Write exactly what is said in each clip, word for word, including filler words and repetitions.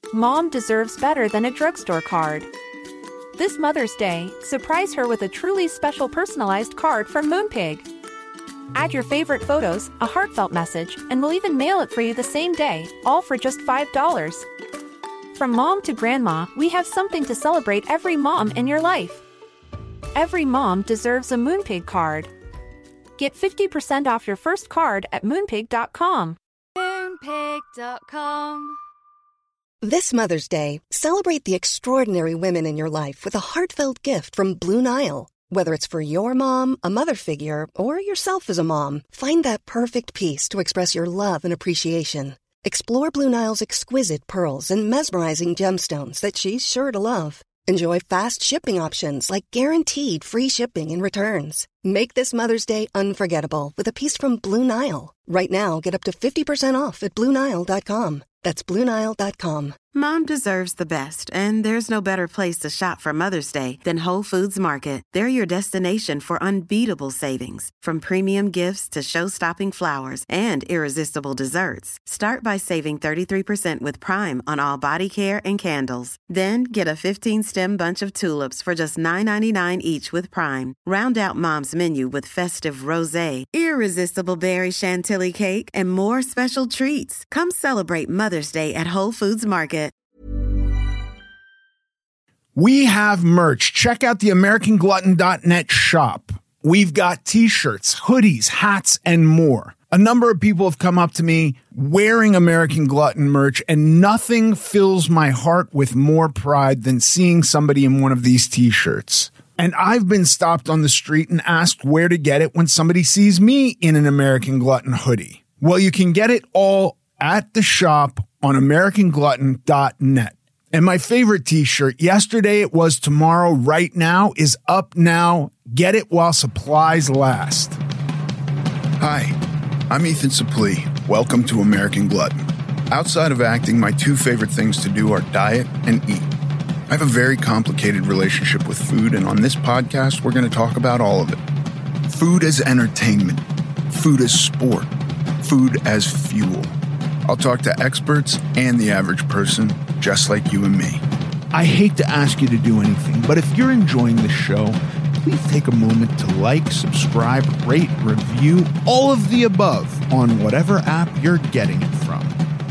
Mom deserves better than a drugstore card. This Mother's Day, surprise her with a truly special personalized card from Moonpig. Add your favorite photos, a heartfelt message, and we'll even mail it for you the same day, all for just five dollars. From mom to grandma, we have something to celebrate every mom in your life. Every mom deserves a Moonpig card. Get fifty percent off your first card at moonpig dot com. moonpig dot com. This Mother's Day, celebrate the extraordinary women in your life with a heartfelt gift from Blue Nile. Whether it's for your mom, a mother figure, or yourself as a mom, find that perfect piece to express your love and appreciation. Explore Blue Nile's exquisite pearls and mesmerizing gemstones that she's sure to love. Enjoy fast shipping options like guaranteed free shipping and returns. Make this Mother's Day unforgettable with a piece from Blue Nile. Right now, get up to fifty percent off at blue nile dot com. That's blue nile dot com. Mom deserves the best, and there's no better place to shop for Mother's Day than Whole Foods Market. They're your destination for unbeatable savings, from premium gifts to show-stopping flowers and irresistible desserts. Start by saving thirty-three percent with Prime on all body care and candles. Then get a fifteen-stem bunch of tulips for just nine ninety-nine each with Prime. Round out Mom's menu with festive rosé, irresistible berry chantilly cake, and more special treats. Come celebrate Mother's Day at Whole Foods Market. We have merch. Check out the American Glutton dot net shop. We've got t-shirts, hoodies, hats, and more. A number of people have come up to me wearing American Glutton merch, and nothing fills my heart with more pride than seeing somebody in one of these t-shirts. And I've been stopped on the street and asked where to get it when somebody sees me in an American Glutton hoodie. Well, you can get it all at the shop on American Glutton dot net. And my favorite t-shirt, yesterday it was tomorrow, right now, is up now. Get it while supplies last. Hi, I'm Ethan Suplee. Welcome to American Glutton. Outside of acting, my two favorite things to do are diet and eat. I have a very complicated relationship with food, and on this podcast, we're going to talk about all of it. Food as entertainment, food as sport, food as fuel. I'll talk to experts and the average person, just like you and me. I hate to ask you to do anything, but if you're enjoying the show, please take a moment to like, subscribe, rate, review, all of the above on whatever app you're getting it from.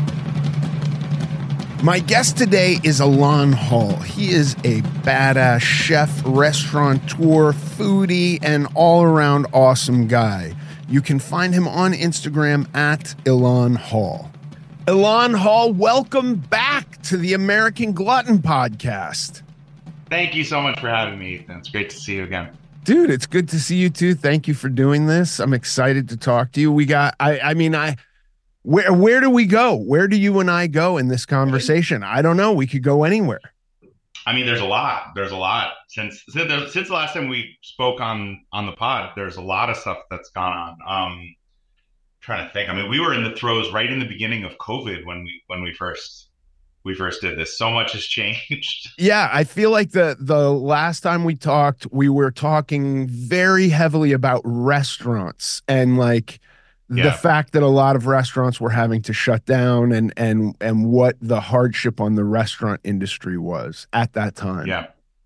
My guest today is Elan Hall. He is a badass chef, restaurateur, foodie, and all-around awesome guy. You can find him on Instagram at Elan Hall. Elan Hall, welcome back to the American Glutton podcast. Thank you so much for having me, Ethan. It's great to see you again. Dude, it's good to see you too. Thank you for doing this. I'm excited to talk to you. We got, I, I mean, I, where, where do we go? Where do you and I go in this conversation? I don't know. We could go anywhere. I mean, there's a lot. There's a lot since since, since the last time we spoke on on the pod. There's a lot of stuff that's gone on. Um, trying to think. I mean, we were in the throes right in the beginning of COVID when we when we first we first did this. So much has changed. Yeah, I feel like the the last time we talked, we were talking very heavily about restaurants and like yeah. the fact that a lot of restaurants were having to shut down and and and what the hardship on the restaurant industry was at that time. Yeah.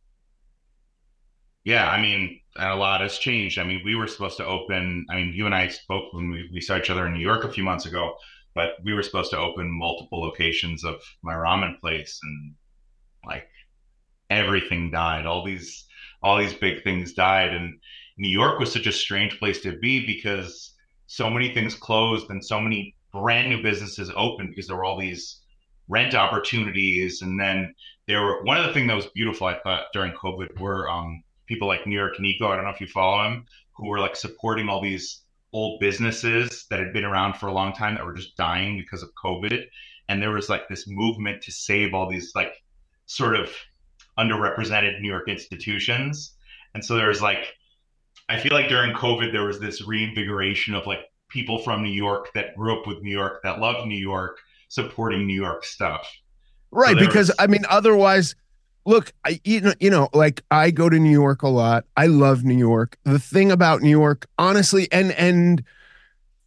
Yeah, I mean, a lot has changed. I mean, we were supposed to open, I mean, you and I spoke when we, we saw each other in New York a few months ago, but we were supposed to open multiple locations of my ramen place, and like everything died. All these, all these big things died. And New York was such a strange place to be because so many things closed and so many brand new businesses opened because there were all these rent opportunities. And then there were, one of the things that was beautiful, I thought, during COVID were, um, people like New York Nico, I don't know if you follow him, who were like supporting all these old businesses that had been around for a long time that were just dying because of COVID. And there was like this movement to save all these like sort of underrepresented New York institutions. And so there was like, I feel like during COVID, there was this reinvigoration of like people from New York that grew up with New York, that loved New York, supporting New York stuff. Right. So because was, I mean, otherwise, look, I, you know, you know, like I go to New York a lot. I love New York. The thing about New York, honestly, and and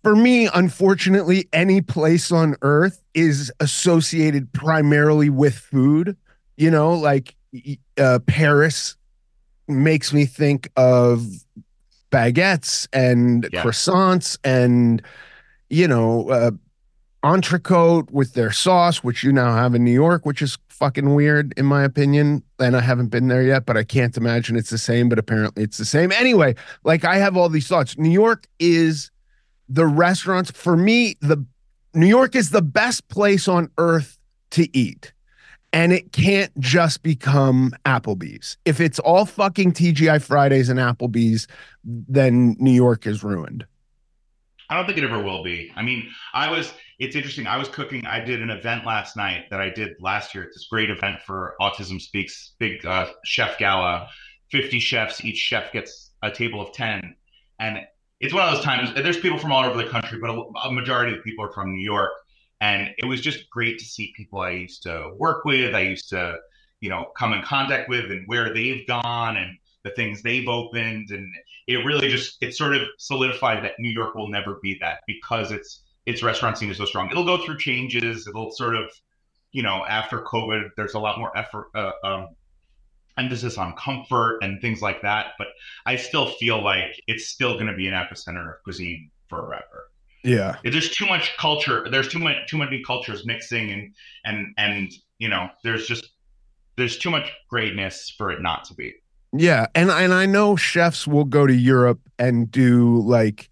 for me, unfortunately, any place on earth is associated primarily with food. You know, like uh, Paris makes me think of baguettes and Yeah. croissants and, you know, uh, entrecote with their sauce, which you now have in New York, which is fucking weird in my opinion. And I haven't been there yet, but I can't imagine it's the same, but apparently it's the same. Anyway, like I have all these thoughts. New York is the restaurants for me, the New York is the best place on earth to eat. And it can't just become Applebee's. If it's all fucking T G I Fridays and Applebee's, then New York is ruined. I don't think it ever will be. I mean, I was, it's interesting. I was cooking, I did an event last night that I did last year. It's this great event for Autism Speaks, big uh, chef gala, fifty chefs. Each chef gets a table of ten. And it's one of those times, there's people from all over the country, but a, a majority of the people are from New York. And it was just great to see people I used to work with, I used to, you know, come in contact with and where they've gone and the things they've opened. And it really just, it sort of solidified that New York will never be that because it's, its restaurant scene is so strong. It'll go through changes. It'll sort of, you know, after COVID, there's a lot more effort, uh, um, emphasis on comfort and things like that. But I still feel like it's still going to be an epicenter of cuisine forever. Yeah. There's too much culture. There's too much, too many cultures mixing and, and, and, you know, there's just, there's too much greatness for it not to be. Yeah. And, and I know chefs will go to Europe and do like,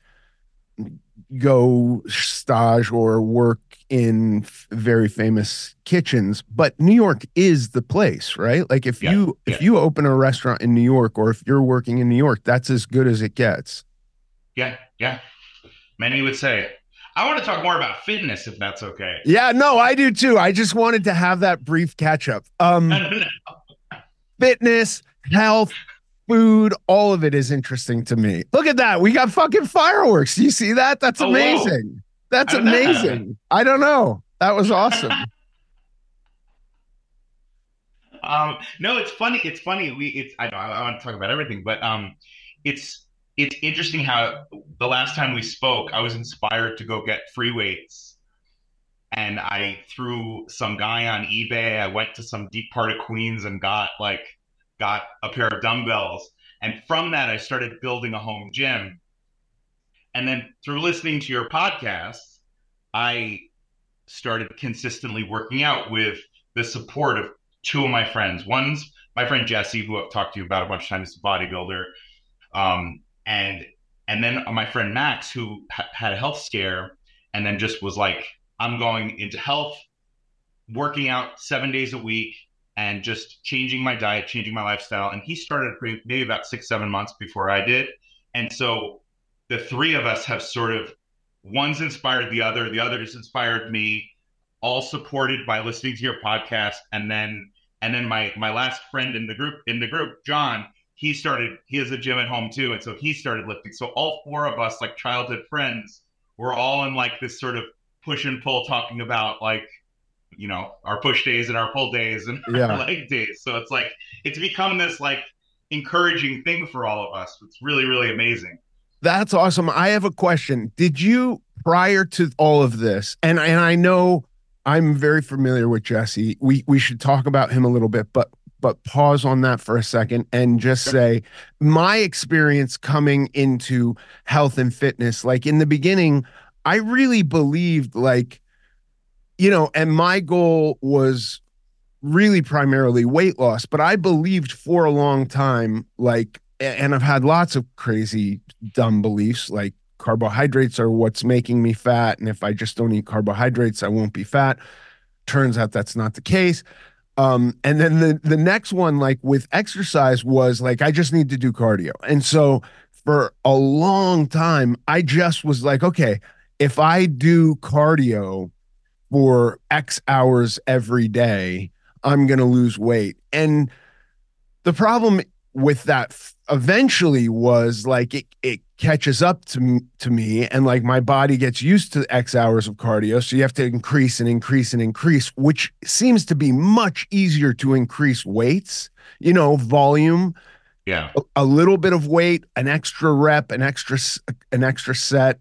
go stage or work in f- very famous kitchens, but New York is the place, right? Like if Yeah, you yeah. if you open a restaurant in New York or if you're working in New York, that's as good as it gets. Yeah, yeah. Many would say. I want to talk more about fitness if that's okay. Yeah, no, I do too. I just wanted to have that brief catch up. Um fitness, health, food, all of it is interesting to me. Look at that. We got fucking fireworks. Do you see that? That's Oh, amazing. whoa. That's How did that amazing. happen? I don't know. That was awesome. Um, no, it's funny. It's funny. We, it's, I know I, I want to talk about everything, but, um, it's, it's interesting how the last time we spoke, I was inspired to go get free weights and I threw some guy on eBay. I went to some deep part of Queens and got like, got a pair of dumbbells. And from that, I started building a home gym. And then through listening to your podcast, I started consistently working out with the support of two of my friends. One's my friend Jesse, who I've talked to you about a bunch of times, is a bodybuilder. Um, and and then my friend Max, who ha- had a health scare and then just was like, I'm going into health, working out seven days a week, and just changing my diet, changing my lifestyle. And he started maybe about six, seven months before I did. And so the three of us have sort of, one's inspired the other, the other has inspired me, all supported by listening to your podcast. And then, and then my, my last friend in the group, in the group, John, he started, he has a gym at home too. And so he started lifting. So all four of us, like childhood friends, we're all in like this sort of push and pull talking about like, you know, our push days and our pull days and Yeah. our leg days. So it's like, it's become this like encouraging thing for all of us. It's really, really amazing. That's awesome. I have a question. Did you, prior to all of this, and, and I know I'm very familiar with Jesse, we, we should talk about him a little bit, but but pause on that for a second and just say my experience coming into health and fitness, like in the beginning, I really believed like, you know, and my goal was really primarily weight loss, but I believed for a long time, like, and I've had lots of crazy, dumb beliefs, like carbohydrates are what's making me fat. And if I just don't eat carbohydrates, I won't be fat. Turns out that's not the case. Um, and then the, the next one, like with exercise, was like, I just need to do cardio. And so for a long time, I just was like, okay, if I do cardio for X hours every day, I'm going to lose weight. And the problem with that f- eventually was like it, it catches up to, m- to me and like my body gets used to X hours of cardio. So you have to increase and increase and increase, which seems to be much easier to increase weights, you know, volume, Yeah. a, a little bit of weight, an extra rep, an extra, s- an extra set.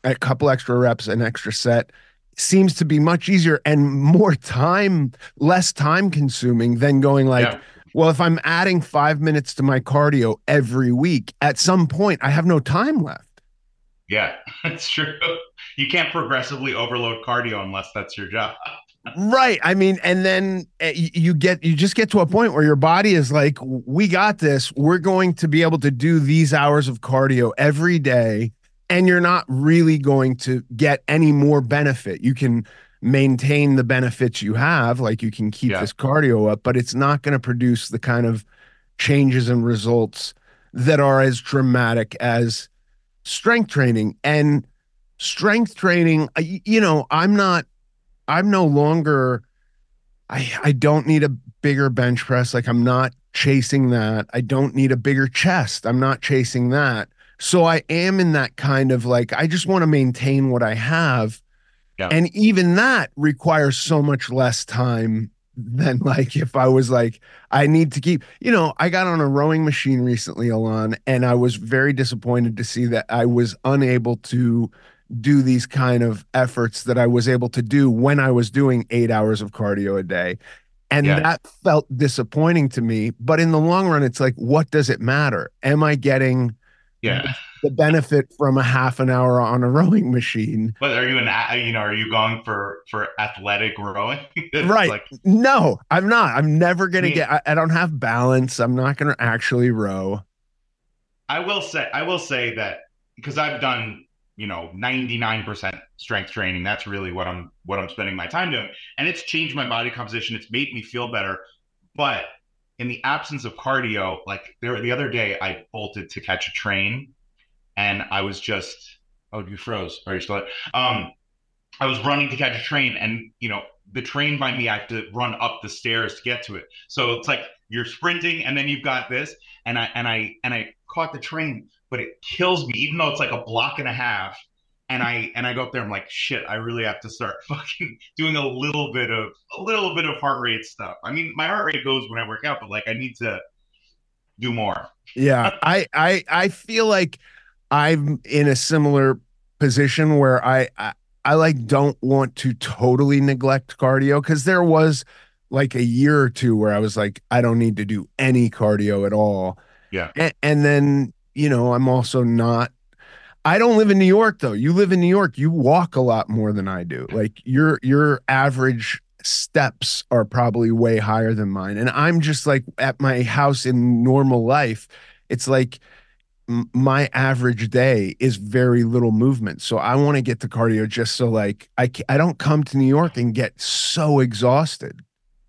a couple extra reps, an extra set seems to be much easier and more time, less time consuming than going like, yeah. well, if I'm adding five minutes to my cardio every week, at some point I have no time left. Yeah, that's true. You can't progressively overload cardio unless that's your job. Right. I mean, and then you get, you just get to a point where your body is like, we got this. We're going to be able to do these hours of cardio every day. And you're not really going to get any more benefit. You can maintain the benefits you have, like you can keep yeah. this cardio up, but it's not going to produce the kind of changes and results that are as dramatic as strength training. And strength training, you know, I'm not, I'm no longer, I, I don't need a bigger bench press. Like I'm not chasing that. I don't need a bigger chest. I'm not chasing that. So I am in that kind of like, I just want to maintain what I have. Yeah. And even that requires so much less time than like if I was like, I need to keep, you know, I got on a rowing machine recently, Alon, and I was very disappointed to see that I was unable to do these kind of efforts that I was able to do when I was doing eight hours of cardio a day. And yeah. that felt disappointing to me. But in the long run, it's like, what does it matter? Am I getting yeah the benefit from a half an hour on a rowing machine? But are you an, you know, are you going for, for athletic rowing? Right. Like, no, I'm not. I'm never going to get, I, I don't have balance. I'm not going to actually row. I will say, I will say that because I've done, you know, ninety-nine percent strength training. That's really what I'm, what I'm spending my time doing. And it's changed my body composition. It's made me feel better. But in the absence of cardio, like there, the other day I bolted to catch a train and I was just, oh, you froze. Are you still, um, I was running to catch a train and, you know, the train by me, I have to run up the stairs to get to it. So it's like you're sprinting and then you've got this and I, and I, and I caught the train, but it kills me, even though it's like a block and a half. And I and I go up there, I'm like, shit, I really have to start fucking doing a little bit of a little bit of heart rate stuff. I mean, my heart rate goes when I work out, but like I need to do more. Yeah, I I I feel like I'm in a similar position where I I, I like don't want to totally neglect cardio, because there was like a year or two where I was like, I don't need to do any cardio at all. Yeah. And, and then, you know, I'm also not, I don't live in New York though. You live in New York. You walk a lot more than I do. Like your, your average steps are probably way higher than mine. And I'm just like at my house in normal life. It's like m- my average day is very little movement. So I want to get to cardio just so like I, I don't come to New York and get so exhausted.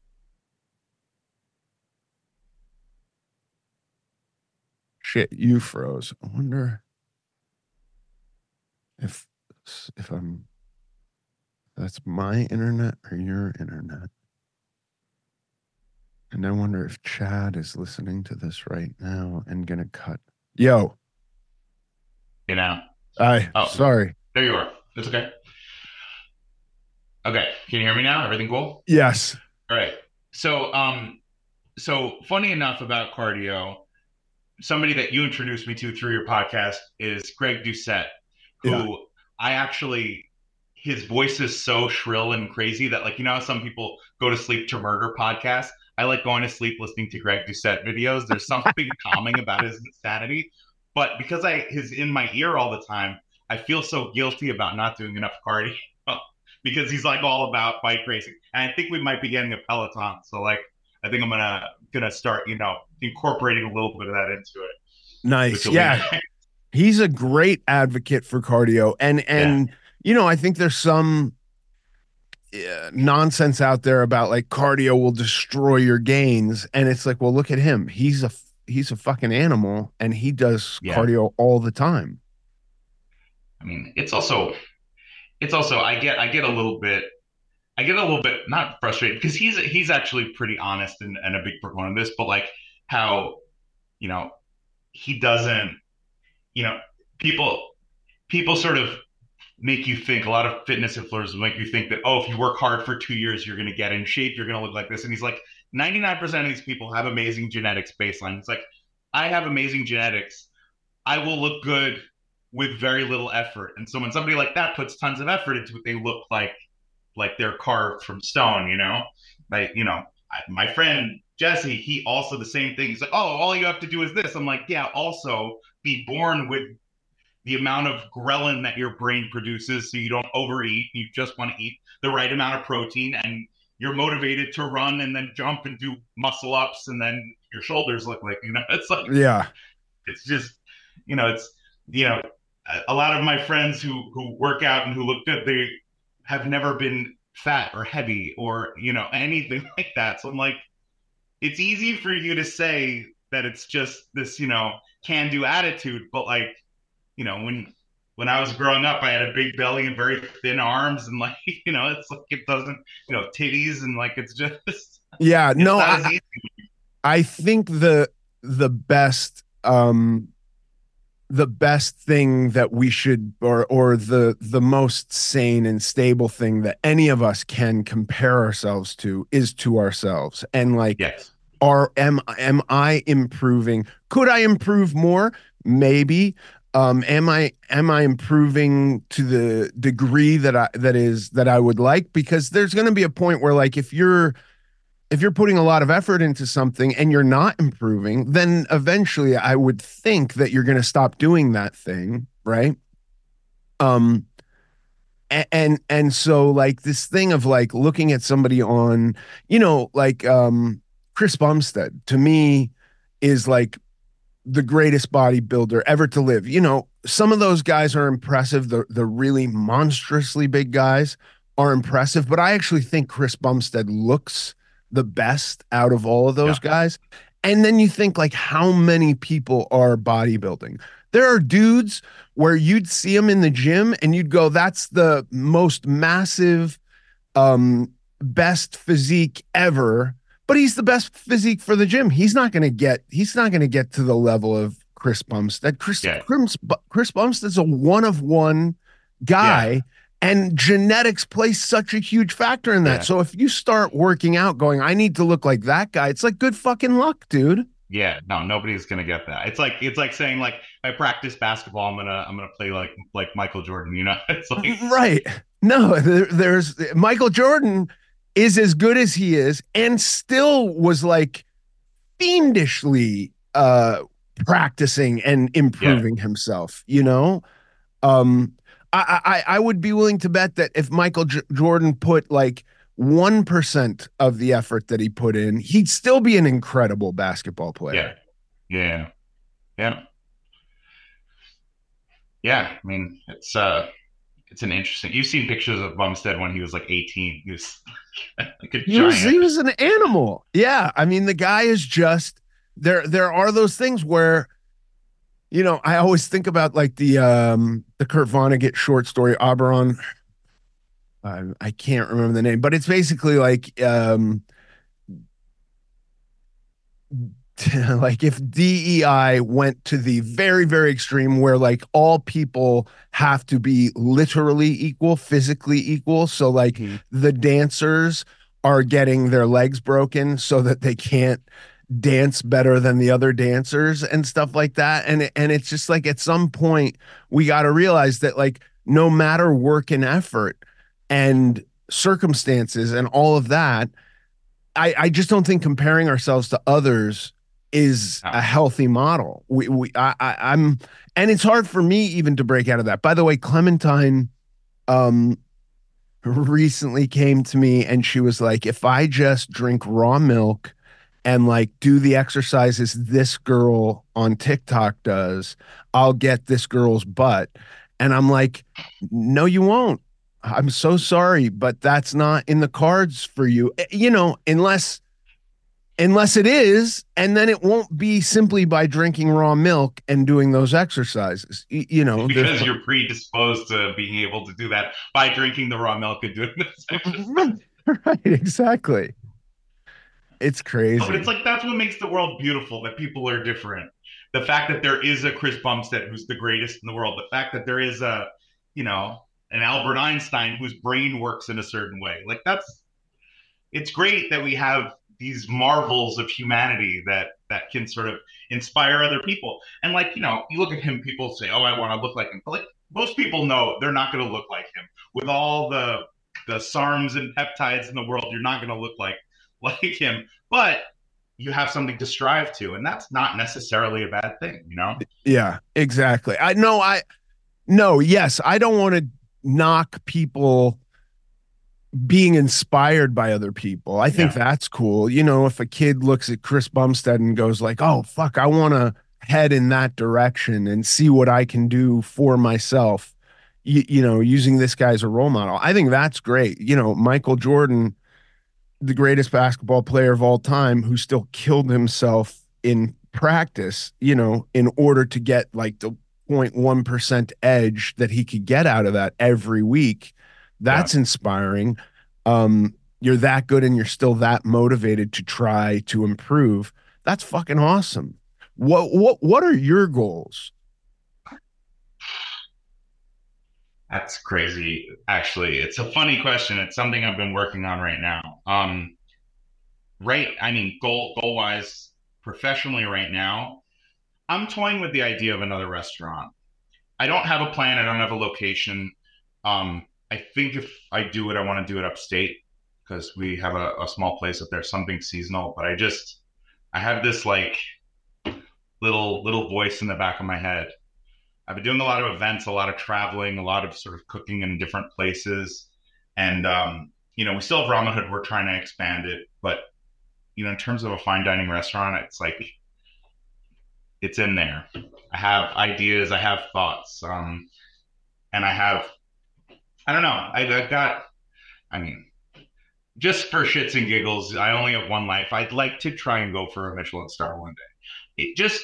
Shit, you froze. I wonder if if I'm that's my internet or your internet. And I wonder if Chad is listening to this right now and gonna cut. Yo. You know. I oh, sorry. There you are. It's okay. Okay. Can you hear me now? Everything cool? Yes. All right. So um so funny enough about cardio, somebody that you introduced me to through your podcast is Greg Doucette, who yeah. I actually, his voice is so shrill and crazy that, like, you know how some people go to sleep to murder podcasts? I like going to sleep listening to Greg Doucette videos. There's something calming about his insanity. But because I is in my ear all the time, I feel so guilty about not doing enough cardio because he's like all about bike racing. And I think we might be getting a Peloton. So like, I think I'm gonna gonna start, you know, incorporating a little bit of that into it. Nice, yeah. Nice. He's a great advocate for cardio, and and yeah. you know, I think there's some uh, nonsense out there about like cardio will destroy your gains, and it's like, well, look at him. He's a he's a fucking animal, and he does yeah. cardio all the time. I mean, it's also it's also I get I get a little bit. I get a little bit not frustrated because he's he's actually pretty honest and, and a big proponent of this, but like how, you know, he doesn't, you know, people people sort of make you think, a lot of fitness influencers make you think that, oh, if you work hard for two years, you're going to get in shape, you're going to look like this. And he's like, ninety-nine percent of these people have amazing genetics baseline. It's like, I have amazing genetics. I will look good with very little effort. And so when somebody like that puts tons of effort into it, they look like like they're carved from stone, you know? Like, you know, I, my friend Jesse, he also the same thing. He's like, oh, all you have to do is this. I'm like, yeah, also be born with the amount of ghrelin that your brain produces so you don't overeat. You just want to eat the right amount of protein, and you're motivated to run and then jump and do muscle ups, and then your shoulders look like, you know, it's like, yeah, it's just, you know, it's, you know, a lot of my friends who, who work out and who look good, they have never been fat or heavy or, you know, anything like that. So I'm like, it's easy for you to say that it's just this, you know, can do attitude, but like, you know, when, when I was growing up, I had a big belly and very thin arms, and like, you know, it's like, it doesn't, you know, titties, and like, it's just, yeah, it's no, not as I, easy. I think the, the best, um, the best thing that we should, or or the the most sane and stable thing that any of us can compare ourselves to is to ourselves. And like, yes, are am am I improving? Could I improve more? Maybe. Um, am I am I improving to the degree that I that is that I would like? Because there's going to be a point where, like, if you're if you're putting a lot of effort into something and you're not improving, then eventually I would think that you're going to stop doing that thing, right? Um, and, and and so like this thing of like looking at somebody on, you know, like um, Chris Bumstead to me is like the greatest bodybuilder ever to live. You know, some of those guys are impressive. The the really monstrously big guys are impressive, but I actually think Chris Bumstead looks the best out of all of those yeah. guys. And then you think like how many people are bodybuilding. There are dudes where you'd see them in the gym and you'd go, that's the most massive, um, best physique ever. But he's the best physique for the gym. He's not going to get, he's not going to get to the level of Chris Bumstead. Chris, yeah. Chris, Chris Bumstead's a one of one guy. Yeah. And genetics plays such a huge factor in that. Yeah. So if you start working out going, I need to look like that guy, it's like good fucking luck, dude. Yeah, no, nobody's gonna get that. It's like it's like saying like I practice basketball, I'm gonna I'm gonna play like like Michael Jordan, you know? It's like right. No, there, there's Michael Jordan is as good as he is, and still was like fiendishly uh practicing and improving yeah. himself, you know? Um I, I I would be willing to bet that if Michael J- Jordan put like one percent of the effort that he put in, he'd still be an incredible basketball player. Yeah. Yeah. Yeah. Yeah. I mean, it's uh it's an interesting, you've seen pictures of Bumstead when he was like eighteen. He was like a he giant. Was, he was an animal. Yeah. I mean, the guy is just there. There are those things where, you know, I always think about like the um, the Kurt Vonnegut short story, Oberon. Uh, I can't remember the name, but it's basically like um, like if D E I went to the very, very extreme where like all people have to be literally equal, physically equal. So like mm-hmm. the dancers are getting their legs broken so that they can't dance better than the other dancers and stuff like that. And, and it's just like at some point we got to realize that like no matter work and effort and circumstances and all of that, I, I just don't think comparing ourselves to others is a healthy model. We, we, I, I, I'm, and it's hard for me even to break out of that. By the way, Clementine, um, recently came to me and she was like, if I just drink raw milk and like do the exercises this girl on TikTok does, I'll get this girl's butt. And I'm like, no, you won't. I'm so sorry, but that's not in the cards for you, you know, unless, unless it is, and then it won't be simply by drinking raw milk and doing those exercises, you, you know, because you're predisposed to being able to do that by drinking the raw milk and doing this exercise. Right, exactly. It's crazy. But it's like, that's what makes the world beautiful, that people are different. The fact that there is a Chris Bumstead who's the greatest in the world. The fact that there is a, you know, an Albert Einstein whose brain works in a certain way. Like that's, it's great that we have these marvels of humanity that that can sort of inspire other people. And like, you know, you look at him, people say, oh, I want to look like him. But like most people know they're not going to look like him. With all the the SARMs and peptides in the world, you're not going to look like like him. But you have something to strive to, and that's not necessarily a bad thing, you know? Yeah, exactly. I know I no, yes, I don't want to knock people being inspired by other people. I think Yeah. that's cool. You know, if a kid looks at Chris Bumstead and goes like, "Oh, fuck, I want to head in that direction and see what I can do for myself." You, you know, using this guy as a role model. I think that's great. You know, Michael Jordan, the greatest basketball player of all time, who still killed himself in practice, you know, in order to get like the zero point one percent edge that he could get out of that every week. That's Yeah. inspiring. Um, you're that good and you're still that motivated to try to improve. That's fucking awesome. What what what are your goals? That's crazy. Actually, it's a funny question. It's something I've been working on right now. Um, right. I mean, goal goal wise, professionally right now, I'm toying with the idea of another restaurant. I don't have a plan. I don't have a location. Um, I think if I do it, I want to do it upstate because we have a, a small place up there, something seasonal. But I just, I have this like little little voice in the back of my head. I've been doing a lot of events, a lot of traveling, a lot of sort of cooking in different places. And, um, you know, we still have Ramen Hood. We're trying to expand it. But, you know, in terms of a fine dining restaurant, it's like, it's in there. I have ideas. I have thoughts. Um, and I have, I don't know. I, I've got, I mean, just for shits and giggles, I only have one life. I'd like to try and go for a Michelin star one day. It just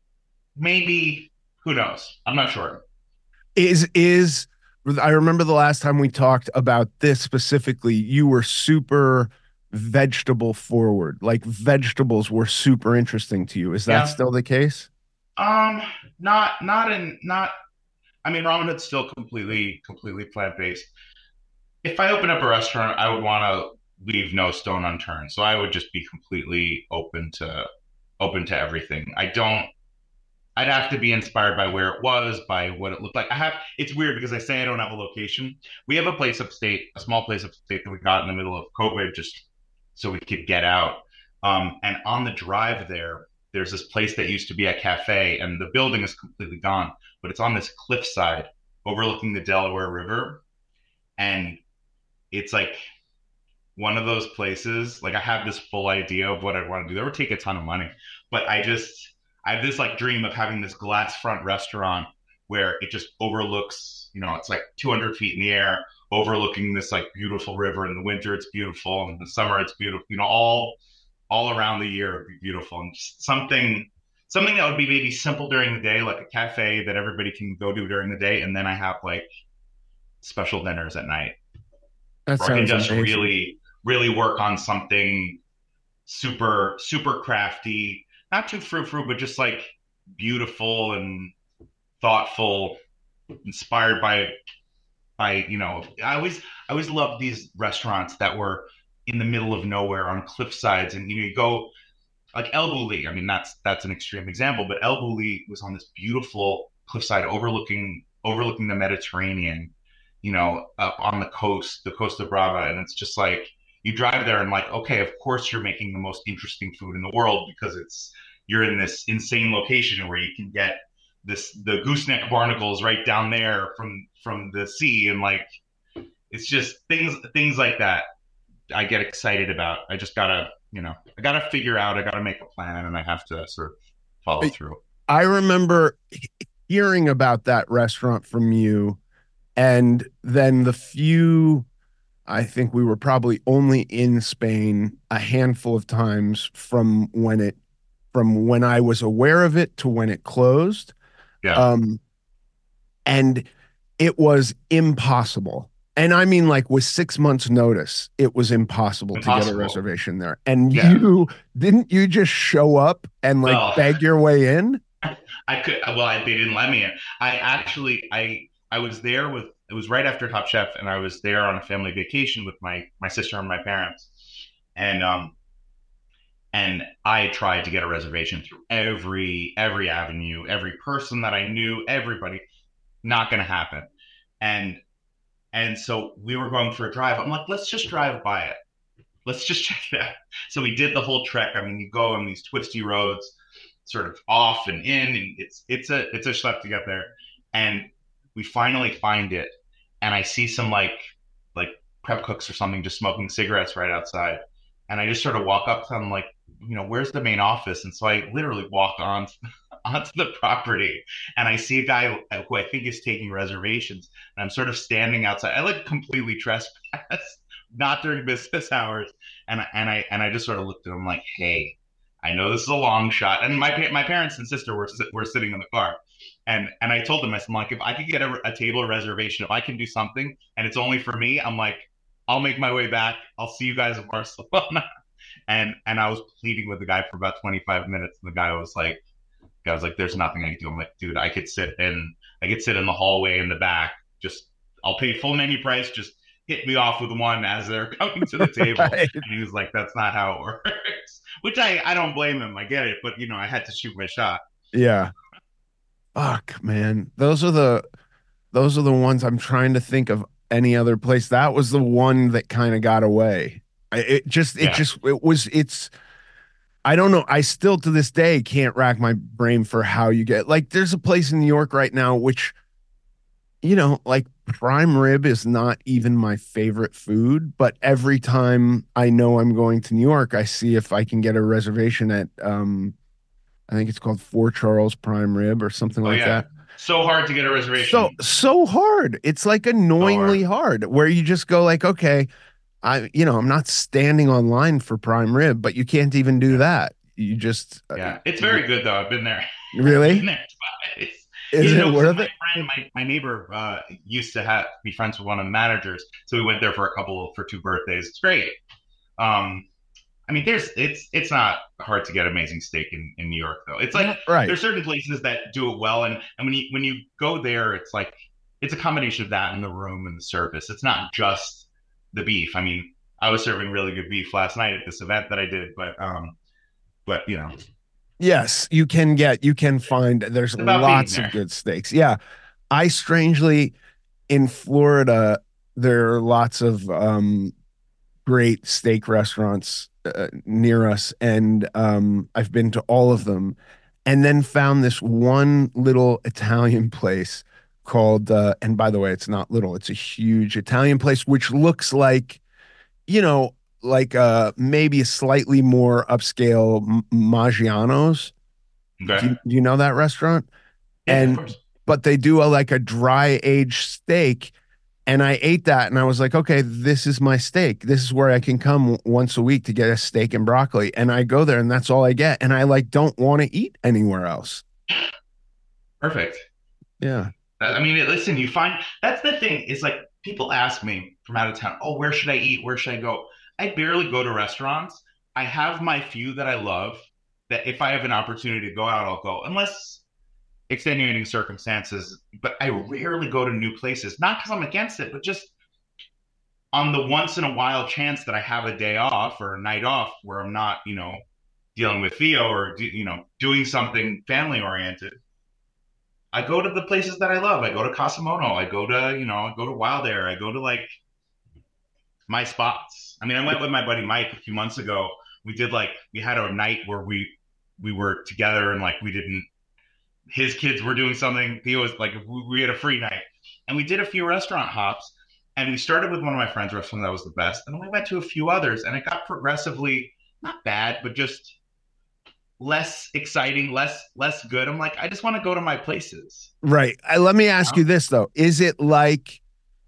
maybe... Who knows? I'm not sure. Is is I remember the last time we talked about this specifically, you were super vegetable forward. Like vegetables were super interesting to you. Is that Yeah. still the case? Um, not not in not. I mean, ramen is still completely completely plant based. If I open up a restaurant, I would want to leave no stone unturned. So I would just be completely open to open to everything. I don't. I'd have to be inspired by where it was, by what it looked like. I have. It's weird because I say I don't have a location. We have a place upstate, a small place upstate that we got in the middle of COVID, just so we could get out. Um, and on the drive there, there's this place that used to be a cafe, and the building is completely gone, but it's on this cliffside overlooking the Delaware River, and it's like one of those places. Like I have this full idea of what I want to do. That would take a ton of money, but I just. I have this like dream of having this glass front restaurant where it just overlooks, you know, it's like two hundred feet in the air, overlooking this like beautiful river. In the winter, it's beautiful. In the summer, it's beautiful. You know, all all around the year, it'd be beautiful. And just something something that would be maybe simple during the day, like a cafe that everybody can go to during the day, and then I have like special dinners at night. That Where I can sounds just amazing. really, really work on something super, super crafty. Not too frou-frou, but just like beautiful and thoughtful, inspired by, by you know. I always, I always loved these restaurants that were in the middle of nowhere on cliff sides, and you know, you go like El Bulli. I mean, that's that's an extreme example, but El Bulli was on this beautiful cliffside overlooking overlooking the Mediterranean, you know, up on the coast, the Costa Brava, and it's just like. You drive there and like, okay, of course you're making the most interesting food in the world because it's you're in this insane location where you can get this the gooseneck barnacles right down there from from the sea, and like it's just things things like that I get excited about. I just gotta, you know, I gotta figure out, I gotta make a plan, and I have to sort of follow through. I remember hearing about that restaurant from you, and then the few I think we were probably only in Spain a handful of times from when it, from when I was aware of it to when it closed. Yeah. Um, and it was impossible. And I mean, like with six months notice, it was impossible, impossible. to get a reservation there. And yeah. you, didn't you just show up and like well, beg your way in? I could, well, I, they didn't let me in. I actually, I, I was there with, it was right after Top Chef, and I was there on a family vacation with my, my sister and my parents. And um, And I tried to get a reservation through every every avenue, every person that I knew, everybody. Not going to happen. And and so we were going for a drive. I'm like, let's just drive by it. Let's just check it out. So we did the whole trek. I mean, you go on these twisty roads, sort of off and in, and it's it's a it's a schlep to get there. And we finally find it, and I see some like like prep cooks or something just smoking cigarettes right outside. And I just sort of walk up to them like, you know, where's the main office? And so I literally walk on onto the property, and I see a guy who I think is taking reservations, and I'm sort of standing outside. I like completely trespass, not during business hours. And I, and I and I just sort of looked at him like, hey, I know this is a long shot. And my my parents and sister were were sitting in the car. And and I told them, I'm like, if I could get a, a table reservation, if I can do something and it's only for me, I'm like, I'll make my way back. I'll see you guys in Barcelona. And and I was pleading with the guy for about twenty-five minutes. And the guy was like, I was like, there's nothing I can do. I'm like, dude, I could sit in, I could sit in the hallway in the back. Just, I'll pay full menu price. Just hit me off with one as they're coming to the table. Right. And he was like, that's not how it works. Which I, I don't blame him. I get it. But, you know, I had to shoot my shot. Yeah. Fuck, man. Those are the, those are the ones I'm trying to think of any other place. That was the one that kind of got away. It just, it yeah. just, it was, it's, I don't know. I still to this day can't rack my brain for how you get, like, there's a place in New York right now, which, you know, like prime rib is not even my favorite food, but every time I know I'm going to New York, I see if I can get a reservation at, um, I think it's called Fort Charles Prime Rib or something oh, like yeah. that. So hard to get a reservation. So, so hard. It's like annoyingly so hard. hard where you just go like, okay, I, you know, I'm not standing online for prime rib, but you can't even do that. You just, yeah, uh, it's very good though. I've been there. Really? Been there twice. Is you it know, worth my it? Friend, my, my neighbor uh, used to have be friends with one of the managers, so we went there for a couple for two birthdays. It's great. Um, I mean, there's it's it's not hard to get amazing steak in, in New York though. It's like right. there's certain places that do it well, and and when you when you go there, it's like it's a combination of that and the room and the service. It's not just the beef. I mean, I was serving really good beef last night at this event that I did, but um, but you know. Yes, you can get, you can find, there's lots of good steaks. Yeah. I strangely, in Florida, there are lots of um, great steak restaurants uh, near us. And um, I've been to all of them, and then found this one little Italian place called, uh, and by the way, it's not little, it's a huge Italian place, which looks like, you know, like uh maybe a slightly more upscale Maggiano's. Okay. Do, you, do you know that restaurant? Yeah, and of course. But they do a like a dry aged steak, and I ate that and I was like, okay, this is my steak. This is where I can come once a week to get a steak and broccoli, and I go there and that's all I get, and I like don't want to eat anywhere else. Perfect. Yeah. I mean, listen, you find that's the thing is like people ask me from out of town, oh, where should I eat? Where should I go? I barely go to restaurants. I have my few that I love that if I have an opportunity to go out, I'll go, unless extenuating circumstances. But I rarely go to new places, not because I'm against it, but just on the once in a while chance that I have a day off or a night off where I'm not, you know, dealing with Theo or, you know, doing something family oriented. I go to the places that I love. I go to Casamono. I go to, you know, I go to Wild Air. I go to like my spots. I mean, I went with my buddy Mike a few months ago. We did like, we had a night where we, we were together and like, we didn't, his kids were doing something. Theo was like, we, we had a free night and we did a few restaurant hops, and we started with one of my friends' restaurants that was the best. And then we went to a few others, and it got progressively not bad, but just less exciting, less, less good. I'm like, I just want to go to my places. Right. I, let me ask you, know? you this though. Is it like,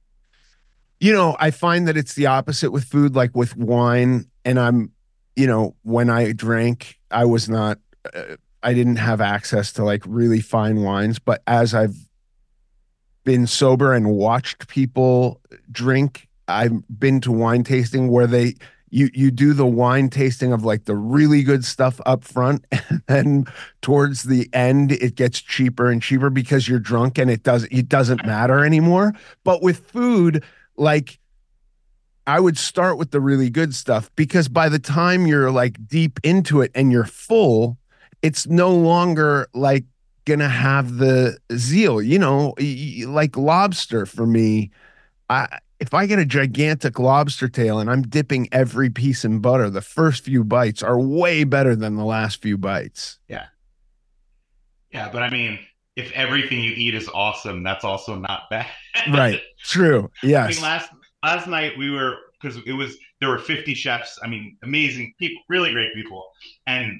you know, I find that it's the opposite with food, like with wine. And I'm, you know, when I drank, I was not, uh, I didn't have access to like really fine wines. But as I've been sober and watched people drink, I've been to wine tasting where they, you, you do the wine tasting of like the really good stuff up front. And then towards the end, it gets cheaper and cheaper because you're drunk and it doesn't, it doesn't matter anymore. But with food, like I would start with the really good stuff, because by the time you're like deep into it and you're full, it's no longer like gonna have the zeal, you know, like lobster for me. I, if I get a gigantic lobster tail and I'm dipping every piece in butter, the first few bites are way better than the last few bites. Yeah. Yeah. But I mean, if everything you eat is awesome, that's also not bad. Right. True. Yes. I mean, last, last night we were, because it was, there were fifty chefs. I mean, amazing people, really great people. And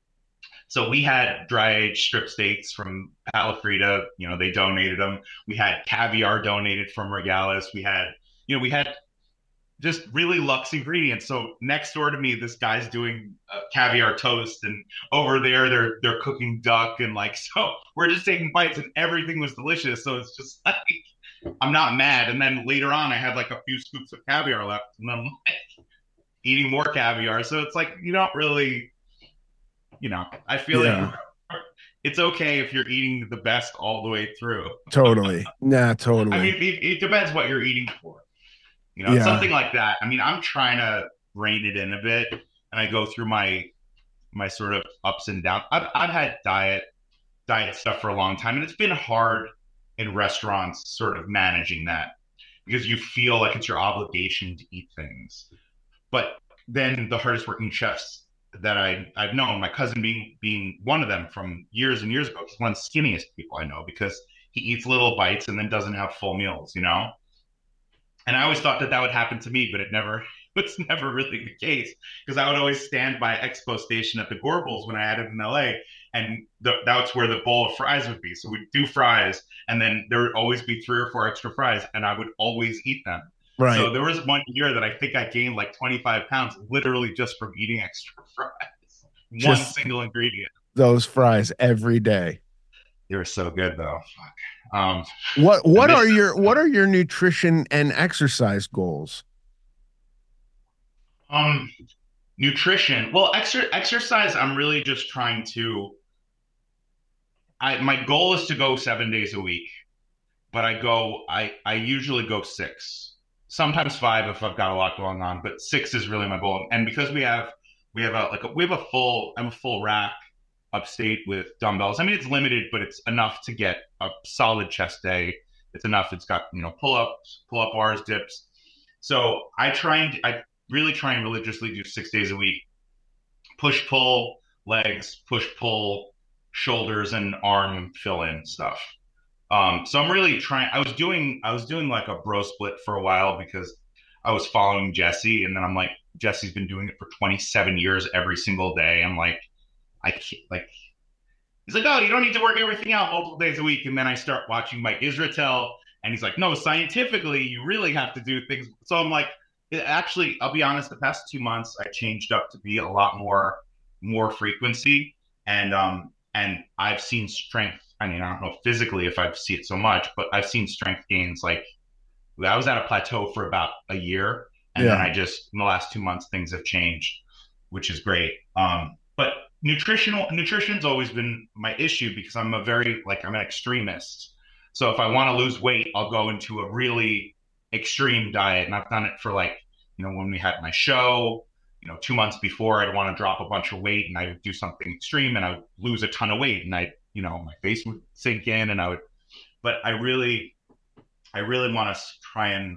so we had dry aged strip steaks from Palafrida. You know, they donated them. We had caviar donated from Regalis. We had, you know, we had just really luxe ingredients. So next door to me, this guy's doing uh, caviar toast, and over there, they're they're cooking duck, and like, so we're just taking bites, and everything was delicious. So it's just like, I'm not mad. And then later on, I had like a few scoops of caviar left, and I'm like eating more caviar. So it's like, you don't really. You know, I feel yeah. like it's okay if you're eating the best all the way through. Totally. Nah, totally. I mean, it, it depends what you're eating for. You know, yeah. something like that. I mean, I'm trying to rein it in a bit, and I go through my my sort of ups and downs. I've, I've had diet diet stuff for a long time, and it's been hard in restaurants sort of managing that, because you feel like it's your obligation to eat things. But then the hardest working chefs that I, I've known, my cousin being being one of them from years and years ago. He's one of the skinniest people I know, because he eats little bites and then doesn't have full meals, you know? And I always thought that that would happen to me, but it never, it's never really the case, because I would always stand by Expo Station at the Gorbals when I had it in L A, and the, that's where the bowl of fries would be. So we'd do fries, and then there would always be three or four extra fries, and I would always eat them. Right. So there was one year that I think I gained like twenty-five pounds literally just from eating extra fries. Just one single ingredient. Those fries every day. They were so good though. Fuck. Um, what what are your what are your nutrition and exercise goals? Um, nutrition. Well, exer- exercise. I'm really just trying to. I my goal is to go seven days a week, but I go. I I usually go six. Sometimes five if I've got a lot going on, but six is really my goal. And because we have, we have a, like a, we have a full, I'm a full rack upstate with dumbbells. I mean, it's limited, but it's enough to get a solid chest day. It's enough. It's got, you know, pull ups, pull up bars, dips. So I try and, I really try and religiously do six days a week, push, pull, legs, push, pull, shoulders, and arm fill in stuff. Um, so I'm really trying, I was doing, I was doing like a bro split for a while, because I was following Jesse, and then I'm like, Jesse's been doing it for twenty-seven years every single day. I'm like, I can't, like, he's like, oh, you don't need to work everything out multiple days a week. And then I start watching Mike Israetel, and he's like, no, scientifically, you really have to do things. So I'm like, it actually, I'll be honest, the past two months, I changed up to be a lot more, more frequency. And, um, and I've seen strength. I mean, I don't know physically if I've seen it so much, but I've seen strength gains. Like, I was at a plateau for about a year, and yeah. then I just, in the last two months, things have changed, which is great. Um, but nutritional nutrition's always been my issue, because I'm a very, like, I'm an extremist. So if I want to lose weight, I'll go into a really extreme diet. And I've done it for, like, you know, when we had my show, you know, two months before, I'd want to drop a bunch of weight, and I would do something extreme, and I would lose a ton of weight, and I, you know, my face would sink in, and I would, but I really, I really want to try and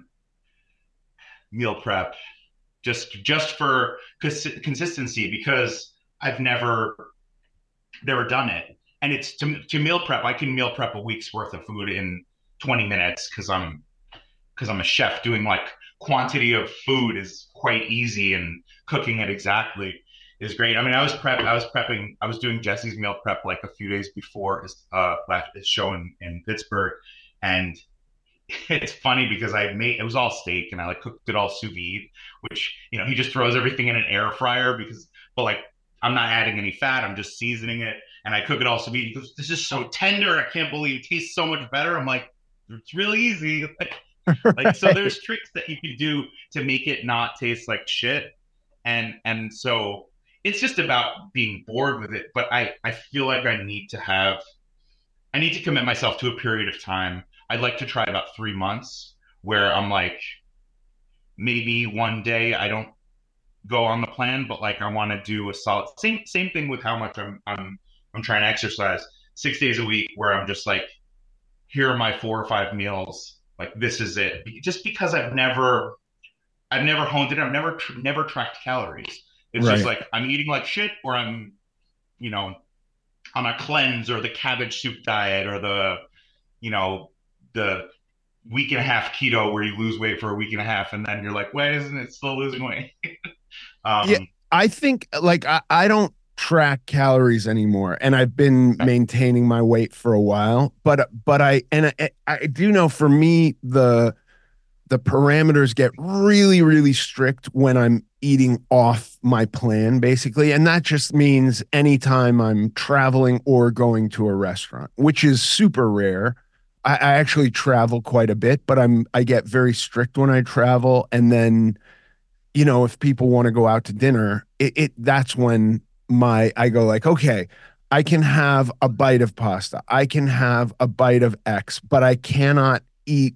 meal prep just, just for cons- consistency, because I've never, never done it. And it's to, to meal prep. I can meal prep a week's worth of food in twenty minutes, because I'm, because I'm a chef. Doing like quantity of food is quite easy, and cooking it exactly is great. I mean, I was prep. I was prepping. I was doing Jesse's meal prep like a few days before his uh last his show in, in Pittsburgh, and it's funny because I made it was all steak, and I like cooked it all sous vide, which, you know, he just throws everything in an air fryer, because, but like, I'm not adding any fat. I'm just seasoning it, and I cook it all sous vide. He goes, "This is so tender. I can't believe it tastes so much better." I'm like, it's really easy. Like, like, so there's tricks that you can do to make it not taste like shit. And, and so it's just about being bored with it. But I, I feel like I need to have, I need to commit myself to a period of time. I'd like to try about three months where I'm like, maybe one day I don't go on the plan, but like I want to do a solid same same thing with how much I'm I'm I'm trying to exercise six days a week, where I'm just like, here are my four or five meals, like this is it. Just because I've never I've never honed it, I've never tr- never tracked calories. It's Right. just like I'm eating like shit, or I'm, you know, on a cleanse, or the cabbage soup diet, or the, you know, the week and a half keto where you lose weight for a week and a half and then you're like, why isn't it still losing weight? um, Yeah, I think like I, I don't track calories anymore, and I've been maintaining my weight for a while. But but I and I, I do know for me the the parameters get really really strict when I'm eating off my plan, basically, and that just means anytime I'm traveling or going to a restaurant, which is super rare. I, I actually travel quite a bit, but I'm I get very strict when I travel, and then, you know, if people want to go out to dinner, it, it that's when my I go like, okay, I can have a bite of pasta, I can have a bite of X, but I cannot eat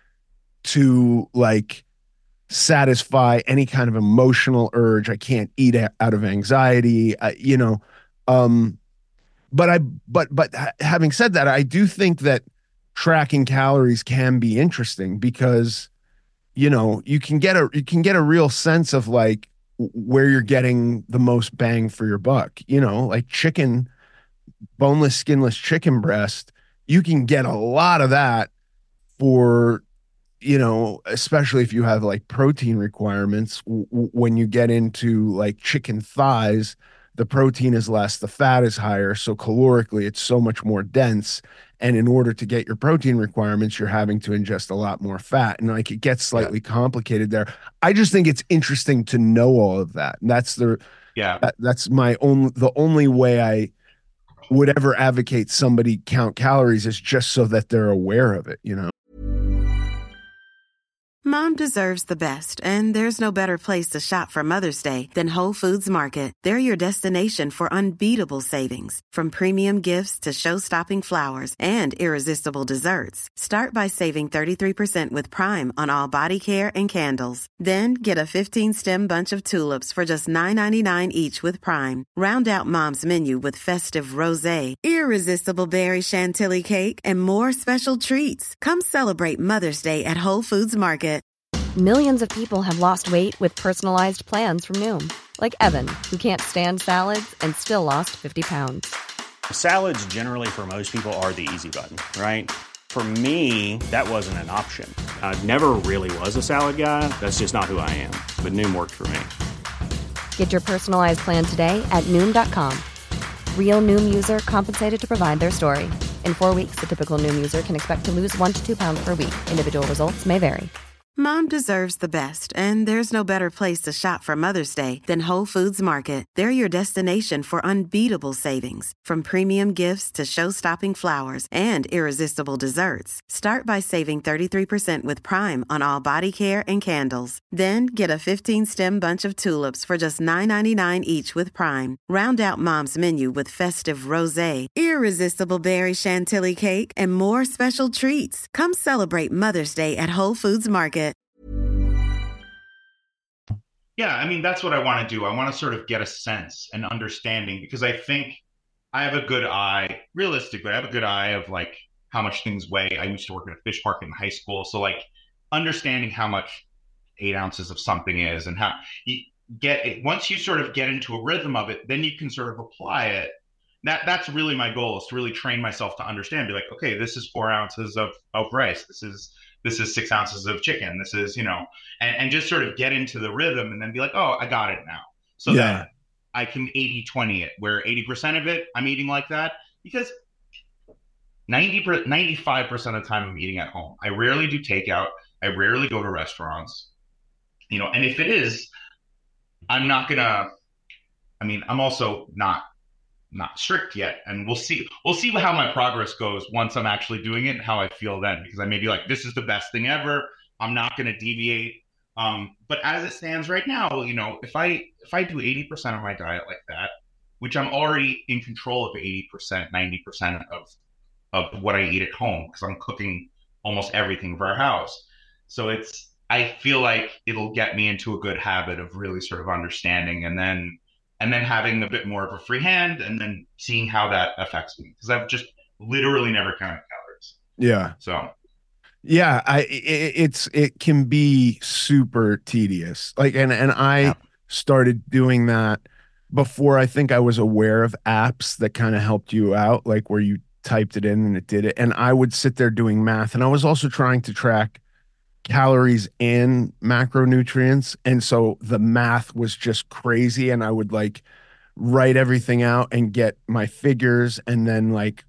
to like satisfy any kind of emotional urge. I can't eat a- out of anxiety, uh, you know. Um, but I but but ha- having said that, I do think that tracking calories can be interesting because, you know, you can get a you can get a real sense of like w- where you're getting the most bang for your buck. You know, like chicken, boneless, skinless chicken breast, you can get a lot of that for, you know, especially if you have like protein requirements. W- w- when you get into like chicken thighs, the protein is less, the fat is higher, so calorically it's so much more dense, and in order to get your protein requirements you're having to ingest a lot more fat, and like it gets slightly yeah. complicated there. I just think it's interesting to know all of that, and that's the yeah that, that's my only the only way I would ever advocate somebody count calories is just so that they're aware of it, you know. Mom deserves the best, and there's no better place to shop for Mother's Day than Whole Foods Market. They're your destination for unbeatable savings, from premium gifts to show-stopping flowers and irresistible desserts. Start by saving thirty-three percent with Prime on all body care and candles. Then get a fifteen-stem bunch of tulips for just nine ninety-nine each with Prime. Round out Mom's menu with festive rosé, irresistible berry chantilly cake, and more special treats. Come celebrate Mother's Day at Whole Foods Market. Millions of people have lost weight with personalized plans from Noom. Like Evan, who can't stand salads and still lost fifty pounds. Salads generally for most people are the easy button, right? For me, that wasn't an option. I never really was a salad guy. That's just not who I am. But Noom worked for me. Get your personalized plan today at Noom dot com. Real Noom user compensated to provide their story. In four weeks, the typical Noom user can expect to lose one to two pounds per week. Individual results may vary. Mom deserves the best, and there's no better place to shop for Mother's Day than Whole Foods Market. They're your destination for unbeatable savings, from premium gifts to show-stopping flowers and irresistible desserts. Start by saving thirty-three percent with Prime on all body care and candles. Then get a fifteen-stem bunch of tulips for just nine ninety-nine each with Prime. Round out Mom's menu with festive rosé, irresistible berry chantilly cake, and more special treats. Come celebrate Mother's Day at Whole Foods Market. Yeah, I mean, that's what I want to do. I want to sort of get a sense and understanding, because I think I have a good eye, realistically, I have a good eye of like how much things weigh. I used to work at a fish market in high school. So like understanding how much eight ounces of something is and how you get it. Once you sort of get into a rhythm of it, then you can sort of apply it. That that's really my goal, is to really train myself to understand, be like, okay, this is four ounces of, of rice. This is This is six ounces of chicken. This is, you know, and, and just sort of get into the rhythm and then be like, oh, I got it now. So yeah. that I can eighty twenty it, where eighty percent of it I'm eating like that, because ninety, ninety-five percent of the time I'm eating at home. I rarely do takeout. I rarely go to restaurants, you know, and if it is, I'm not going to, I mean, I'm also not not strict yet, and we'll see we'll see how my progress goes once I'm actually doing it and how I feel then, because I may be like, this is the best thing ever, I'm not going to deviate. Um but as it stands right now, you know, if I if I do eighty percent of my diet like that, which I'm already in control of eighty percent, ninety percent of of what I eat at home, because I'm cooking almost everything for our house, so it's I feel like it'll get me into a good habit of really sort of understanding and then and then having a bit more of a free hand and then seeing how that affects me because I've just literally never counted calories. Yeah. So yeah, I it, it's it can be super tedious. Like and and I yeah. started doing that before I think I was aware of apps that kind of helped you out, like where you typed it in and it did it. And I would sit there doing math. And I was also trying to track calories and macronutrients. And so the math was just crazy. And I would like write everything out and get my figures and then like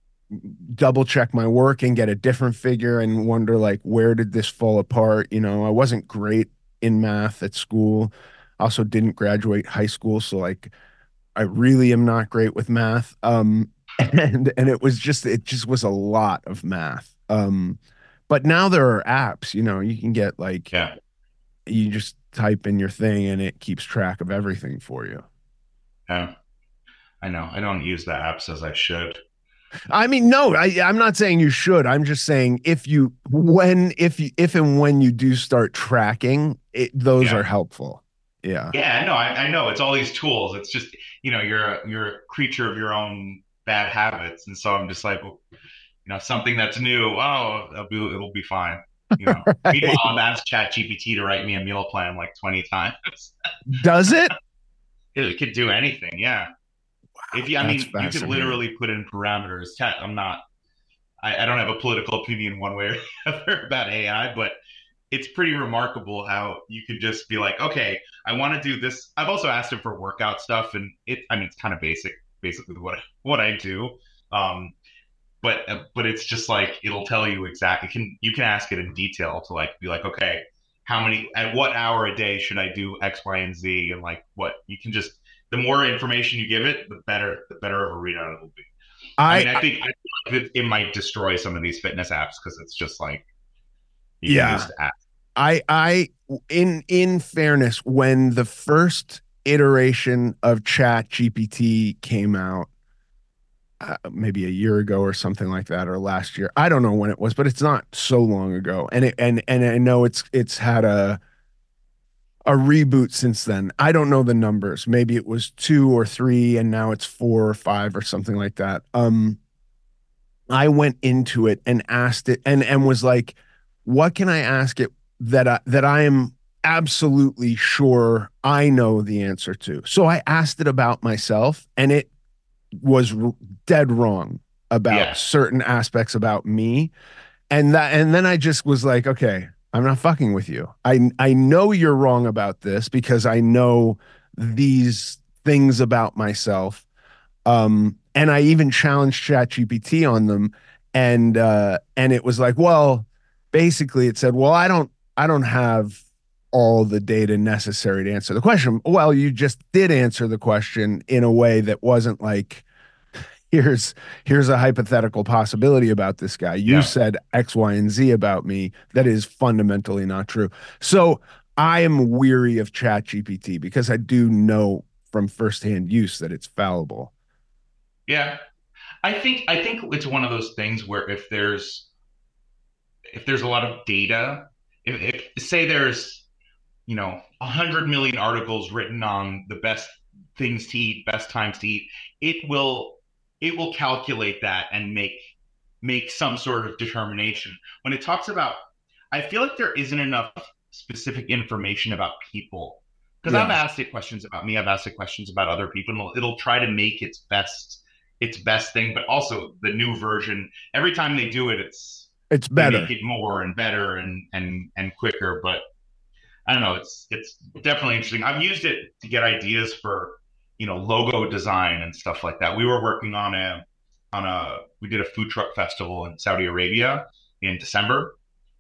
double check my work and get a different figure and wonder like, where did this fall apart? You know, I wasn't great in math at school. Also didn't graduate high school. So like, I really am not great with math. Um, and, and it was just, it just was a lot of math. Um, but now there are apps, you know, you can get like, yeah. you just type in your thing and it keeps track of everything for you. Yeah. I know. I don't use the apps as I should. I mean, no, I, I'm not saying you should. I'm just saying if you, when, if you, if and when you do start tracking, it, those yeah. are helpful. Yeah. Yeah, no, I, I know it's all these tools. It's just, you know, you're a, you're a creature of your own bad habits. And so I'm just like, well, you know, something that's new. Oh, it'll be, it'll be fine. You know, right. Meanwhile, I've asked ChatGPT to write me a meal plan like twenty times. Does it? It could do anything. Yeah. Wow, if you, I mean, you can literally put in parameters. I'm not, I, I don't have a political opinion one way or the other about A I, but it's pretty remarkable how you could just be like, okay, I want to do this. I've also asked him for workout stuff, and it, I mean, it's kind of basic, basically what what I do. Um, but but it's just like it'll tell you exactly. Can you can ask it in detail to like be like, okay, how many at what hour a day should I do X, Y, and Z, and like what you can just. The more information you give it, the better the better of a readout it will be. I, I mean, I think it, it might destroy some of these fitness apps because it's just like. Yeah, I, I, in in fairness, when the first iteration of Chat G P T came out, uh, maybe a year ago or something like that, or last year, I don't know when it was, but it's not so long ago, and it and and I know it's it's had a a reboot since then. I don't know the numbers. Maybe it was two or three, and now it's four or five or something like that. Um, I went into it and asked it, and and was like, what can I ask it that I, that I am absolutely sure I know the answer to? So I asked it about myself, and it was r- dead wrong about yeah. certain aspects about me. And that, and then I just was like, okay, I'm not fucking with you. I, I know you're wrong about this because I know these things about myself. Um, and I even challenged ChatGPT on them, and, uh, and it was like, well, basically it said, well, I don't, I don't have all the data necessary to answer the question. Well, you just did answer the question in a way that wasn't like, here's, here's a hypothetical possibility about this guy. You yeah. said X, Y, and Z about me. That is fundamentally not true. So I am weary of ChatGPT because I do know from firsthand use that it's fallible. Yeah. I think, I think it's one of those things where if there's, if there's a lot of data, if, if say there's, you know, a hundred million articles written on the best things to eat, best times to eat, it will, it will calculate that and make, make some sort of determination. When it talks about, I feel like there isn't enough specific information about people because yeah. I've asked it questions about me. I've asked it questions about other people. And it'll, it'll try to make its best, its best thing, but also the new version. Every time they do it, it's, It's better. They make it more and better and, and, and quicker. But I don't know. It's it's definitely interesting. I've used it to get ideas for, you know, logo design and stuff like that. We were working on a on a we did a food truck festival in Saudi Arabia in December,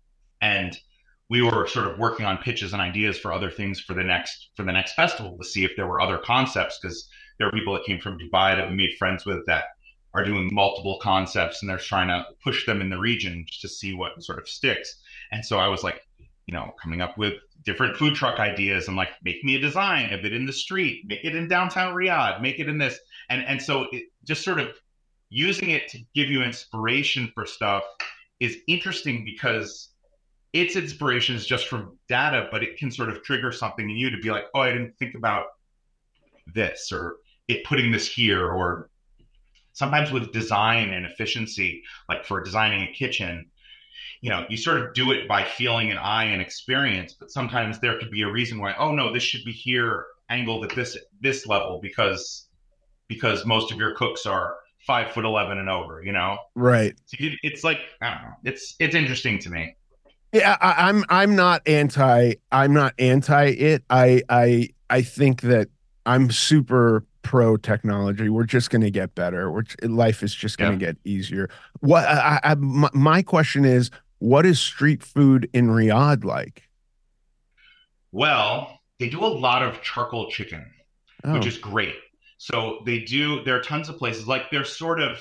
and we were sort of working on pitches and ideas for other things for the next for the next festival to see if there were other concepts because there were people that came from Dubai that we made friends with that are doing multiple concepts and they're trying to push them in the region just to see what sort of sticks. And so I was like, you know, coming up with different food truck ideas and like, make me a design of it in the street, make it in downtown Riyadh, make it in this. And, and so it just sort of using it to give you inspiration for stuff is interesting because its inspiration is just from data, but it can sort of trigger something in you to be like, oh, I didn't think about this, or it putting this here, or sometimes with design and efficiency, like for designing a kitchen, you know, you sort of do it by feeling an eye and experience, but sometimes there could be a reason why, oh no, this should be here, angled at this this level, because because most of your cooks are five foot eleven and over, you know? Right. So it, it's like, I don't know, it's it's interesting to me. Yeah, I, I'm I'm not anti I'm not anti it. I I I think that I'm super pro technology. We're just going to get better. We're life is just going to yeah. get easier. What I, I my, my question is, what is street food in Riyadh like? Well, they do a lot of charcoal chicken, oh. which is great. So they do. There are tons of places like they're sort of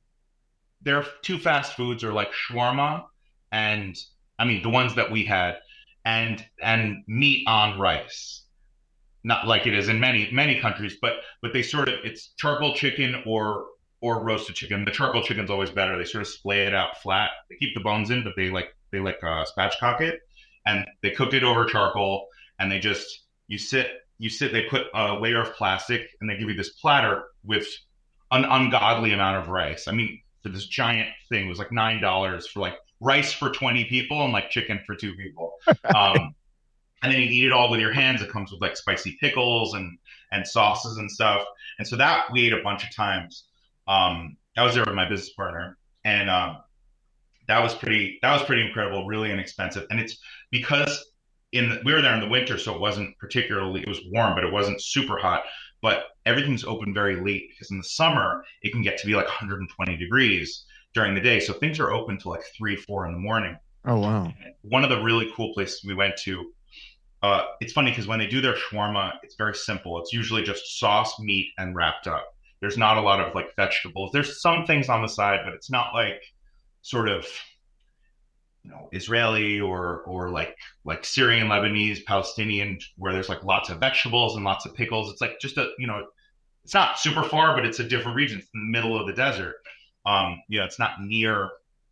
their two fast foods are like shawarma, and I mean the ones that we had, and and meat on rice. Not like it is in many many countries, but but they sort of it's charcoal chicken or or roasted chicken. The charcoal chicken's always better. They sort of splay it out flat. They keep the bones in, but they like they like uh, spatchcock it, and they cook it over charcoal. And they just you sit you sit. They put a layer of plastic, and they give you this platter with an ungodly amount of rice. I mean, for this giant thing, it was like nine dollars for like rice for twenty people and like chicken for two people. Um, And then you eat it all with your hands. It comes with like spicy pickles and and sauces and stuff. And so that we ate a bunch of times. Um, I was there with my business partner, and um, that was pretty. That was pretty incredible. Really inexpensive, and it's because in the, we were there in the winter, so it wasn't particularly. It was warm, but it wasn't super hot. But everything's open very late because in the summer it can get to be like one hundred twenty degrees during the day. So things are open till like three, four in the morning. Oh wow! One of the really cool places we went to. Uh, it's funny because when they do their shawarma, it's very simple. It's usually just sauce, meat, and wrapped up. There's not a lot of like vegetables. There's some things on the side, but it's not like sort of, you know, Israeli or or like like Syrian, Lebanese, Palestinian, where there's like lots of vegetables and lots of pickles. It's like just a, you know, it's not super far, but it's a different region. It's in the middle of the desert. Um, you know, it's not near.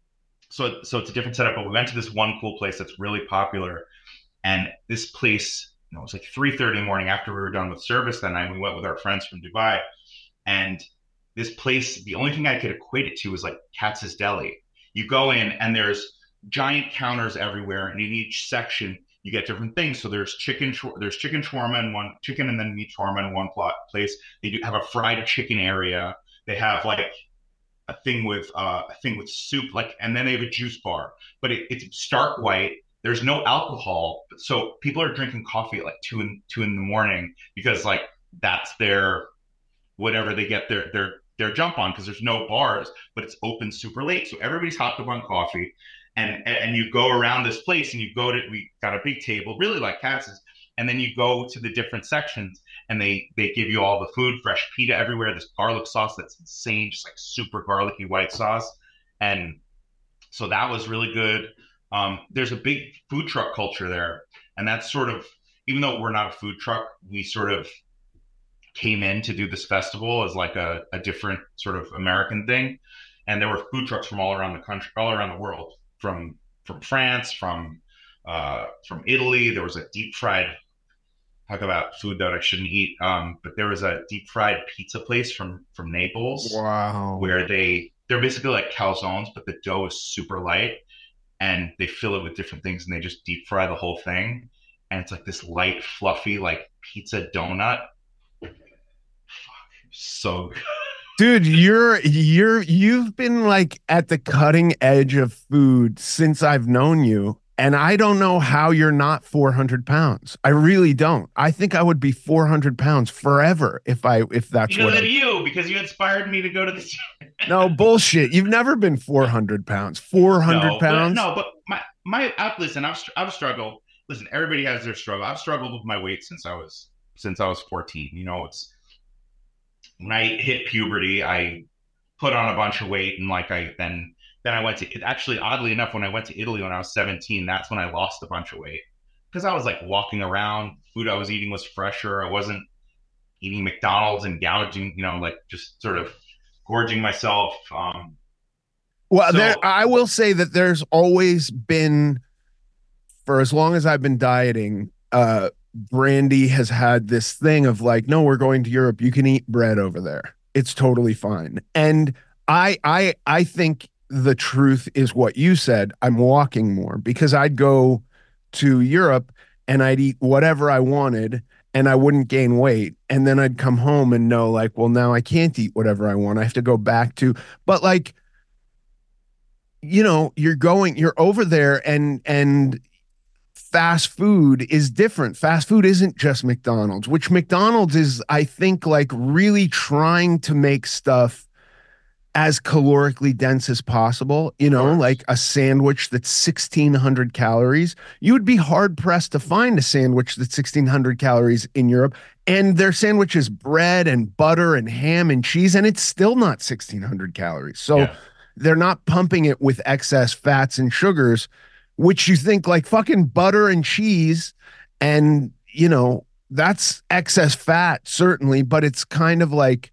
So so it's a different setup. But we went to this one cool place that's really popular. And this place, you know, it was like three thirty in the morning after we were done with service that night. We went with our friends from Dubai. And this place, the only thing I could equate it to was like Katz's Deli. You go in and there's giant counters everywhere. And in each section, you get different things. So there's chicken, there's chicken shawarma in one, chicken and then meat shawarma in one plot place. They do have a fried chicken area. They have like a thing with, uh, a thing with soup, like, and then they have a juice bar. But it, it's stark white. There's no alcohol, so people are drinking coffee at like two in two in the morning because like that's their whatever they get their their their jump on because there's no bars, but it's open super late, so everybody's hopped up on coffee, and and you go around this place and you go to we got a big table, really like Katz's, and then you go to the different sections and they they give you all the food, fresh pita everywhere, this garlic sauce that's insane, just like super garlicky white sauce, and so that was really good. Um, there's a big food truck culture there. And that's sort of, even though we're not a food truck, we sort of came in to do this festival as like a, a different sort of American thing. And there were food trucks from all around the country, all around the world, from from France, from uh, from Italy. There was a deep fried, talk about food that I shouldn't eat. Um, but there was a deep fried pizza place from from Naples. Wow. Where they, they're basically like calzones, but the dough is super light. And they fill it with different things and they just deep fry the whole thing. And it's like this light, fluffy, like pizza donut. Fuck, so good. Dude, you're you're you've been like at the cutting edge of food since I've known you. And I don't know how you're not four hundred pounds. I really don't. I think I would be four hundred pounds forever if I if that's because what of I, you, because you inspired me to go to the gym. No bullshit. You've never been four hundred pounds. four hundred no, pounds. But, no, but my my I, listen. I've I've struggled. Listen, everybody has their struggle. I've struggled with my weight since I was since I was fourteen. You know, it's when I hit puberty, I put on a bunch of weight, and like I then then I went to actually oddly enough, when I went to Italy when I was seventeen, that's when I lost a bunch of weight because I was like walking around. Food I was eating was fresher. I wasn't eating McDonald's and gouging. You know, like just sort of gorging myself. Um, well, so, there, I will say that there's always been for as long as I've been dieting, uh, Brandy has had this thing of like, no, we're going to Europe. You can eat bread over there. It's totally fine. And I, I, I think the truth is what you said. I'm walking more because I'd go to Europe and I'd eat whatever I wanted and I wouldn't gain weight. And then I'd come home and know like, well, now I can't eat whatever I want. I have to go back to, but like, you know, you're going, you're over there and, and fast food is different. Fast food isn't just McDonald's, which McDonald's is, I think, like really trying to make stuff as calorically dense as possible, you know, like a sandwich that's sixteen hundred calories. You would be hard pressed to find a sandwich that's sixteen hundred calories in Europe. And their sandwich is bread and butter and ham and cheese, and it's still not sixteen hundred calories. So yeah. They're not pumping it with excess fats and sugars, which you think like fucking butter and cheese. And, you know, that's excess fat, certainly, but it's kind of like,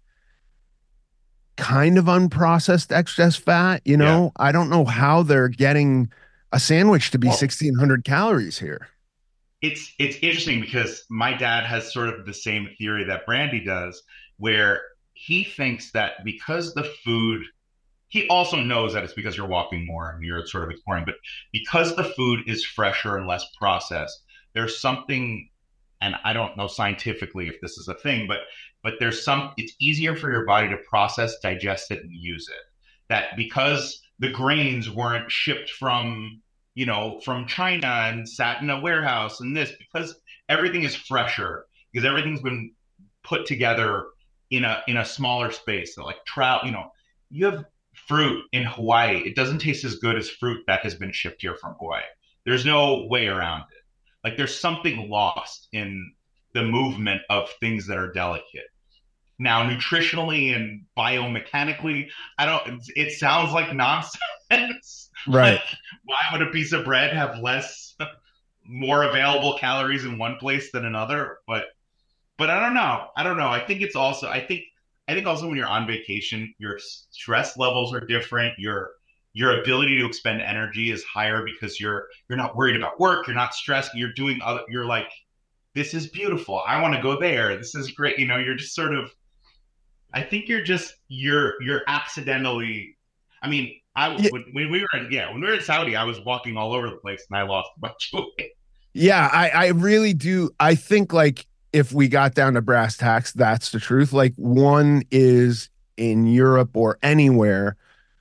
kind of unprocessed excess fat, you know. Yeah. I don't know how they're getting a sandwich to be well, sixteen hundred calories here. It's it's interesting because my dad has sort of the same theory that Brandy does, where he thinks that because the food, he also knows that it's because you're walking more and you're sort of exploring, but because the food is fresher and less processed, there's something, and I don't know scientifically if this is a thing, but but there's some, it's easier for your body to process, digest it, and use it. That because the grains weren't shipped from, you know, from China and sat in a warehouse and this, because everything is fresher, because everything's been put together in a in a smaller space. So like trout, you know, you have fruit in Hawaii. It doesn't taste as good as fruit that has been shipped here from Hawaii. There's no way around it. Like there's something lost in the movement of things that are delicate. Now, nutritionally and biomechanically, I don't, it sounds like nonsense. Right. Like, why would a piece of bread have less, more available calories in one place than another? But, but I don't know. I don't know. I think it's also, I think, I think also when you're on vacation, your stress levels are different. Your, your ability to expend energy is higher because you're, you're not worried about work. You're not stressed. You're doing other, you're like, this is beautiful. I want to go there. This is great. You know, you're just sort of, I think you're just, you're, you're accidentally, I mean, I, yeah. when, when we were in, yeah, when we were in Saudi, I was walking all over the place and I lost a bunch of weight. Yeah, I, I really do. I think like if we got down to brass tacks, that's the truth. Like one is in Europe or anywhere,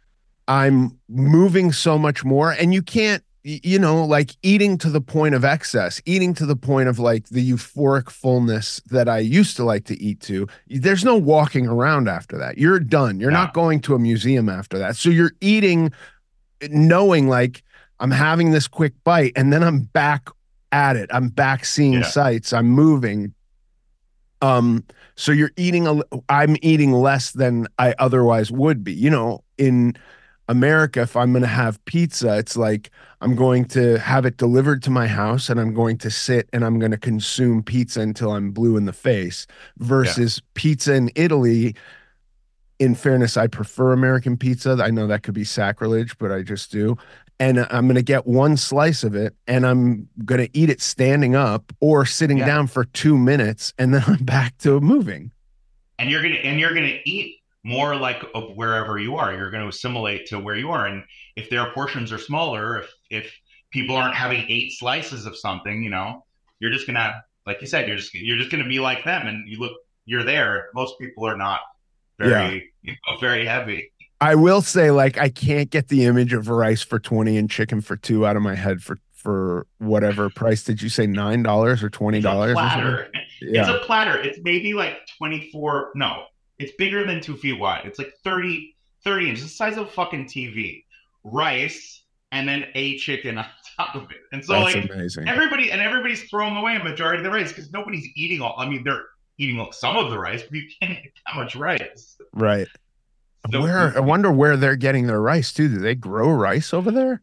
I'm moving so much more and you can't, you know, like eating to the point of excess, eating to the point of like the euphoric fullness that I used to like to eat to. There's no walking around after that. You're done. You're yeah. not going to a museum after that. So you're eating knowing like I'm having this quick bite and then I'm back at it. I'm back seeing yeah. sights. I'm moving. Um, so you're eating, a, I'm eating less than I otherwise would be, you know, in America. If I'm going to have pizza, it's like, I'm going to have it delivered to my house and I'm going to sit and I'm going to consume pizza until I'm blue in the face versus yeah. pizza in Italy. In fairness, I prefer American pizza. I know that could be sacrilege, but I just do. And I'm going to get one slice of it and I'm going to eat it standing up or sitting yeah. down for two minutes and then I'm back to moving. And you're going to, and you're going to eat more like of wherever you are. You're going to assimilate to where you are. And if their portions are smaller, if if people aren't having eight slices of something, you know, you're just gonna, like you said, you're just you're just gonna be like them. And you look, you're there. Most people are not very, yeah. you know, very heavy. I will say, like, I can't get the image of rice for twenty and chicken for two out of my head for for whatever price. Did you say nine dollars or twenty dollars? It's a platter. Yeah. It's a platter. It's maybe like twenty-four. No, it's bigger than two feet wide. It's like thirty, thirty inches, the size of a fucking T V. Rice and then a chicken on top of it. And so That's like amazing. everybody and everybody's throwing away a majority of the rice because nobody's eating all. I mean, they're eating some of the rice, but you can't eat that much rice. Right. So, where I wonder where they're getting their rice too. Do they grow rice over there?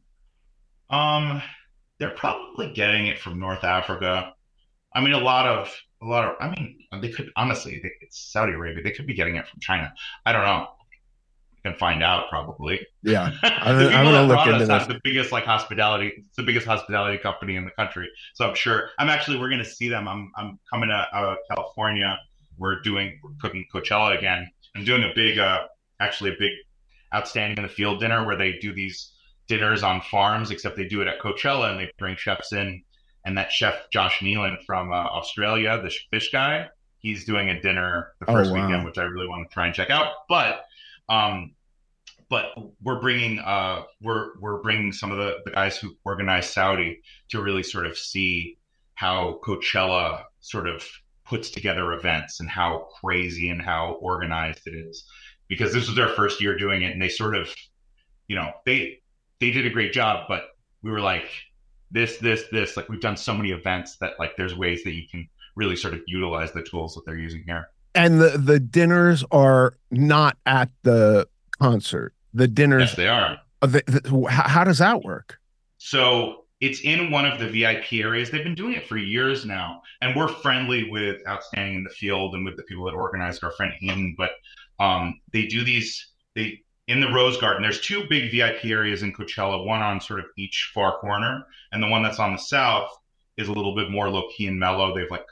Um, they're probably getting it from North Africa. I mean, a lot of a lot of. I mean, they could honestly. They, it's Saudi Arabia. They could be getting it from China. I don't know. can find out probably. Yeah, I'm, the people I'm gonna that look brought into us this. have the biggest like hospitality. It's the biggest hospitality company in the country. So I'm sure. I'm actually we're gonna see them. I'm I'm coming to uh, California. We're doing we're cooking Coachella again. I'm doing a big, uh, actually a big outstanding in the field dinner where they do these dinners on farms, except they do it at Coachella and they bring chefs in. And that chef Josh Nealon from uh, Australia, the fish guy, he's doing a dinner the first oh, wow. weekend, which I really want to try and check out. But um, but we're bringing uh, we're we're bringing some of the, the guys who organize Saudi to really sort of see how Coachella sort of puts together events and how crazy and how organized it is, because this was their first year doing it, and they sort of, you know, they they did a great job, but we were like this this this like we've done so many events that like there's ways that you can really sort of utilize the tools that they're using here. And the the dinners are not at the concert. The dinners, yes, they are. The, the, how, how does that work? So it's in one of the V I P areas. They've been doing it for years now, and we're friendly with Outstanding in the Field and with the people that organized, our friend Ian. But um, they do these they in the Rose Garden. There's two big V I P areas in Coachella, one on sort of each far corner, and the one that's on the south is a little bit more low key and mellow. They've like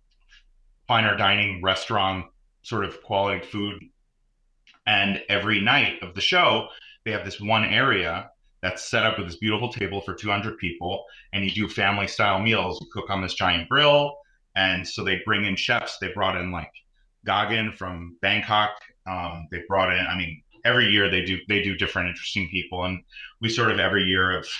finer dining, restaurant sort of quality food, and every night of the show, they have this one area that's set up with this beautiful table for two hundred people, and you do family style meals. You cook on this giant grill, and so they bring in chefs. They brought in like Gagan from Bangkok. Um, they brought in, I mean, every year they do they do different interesting people, and we sort of every year have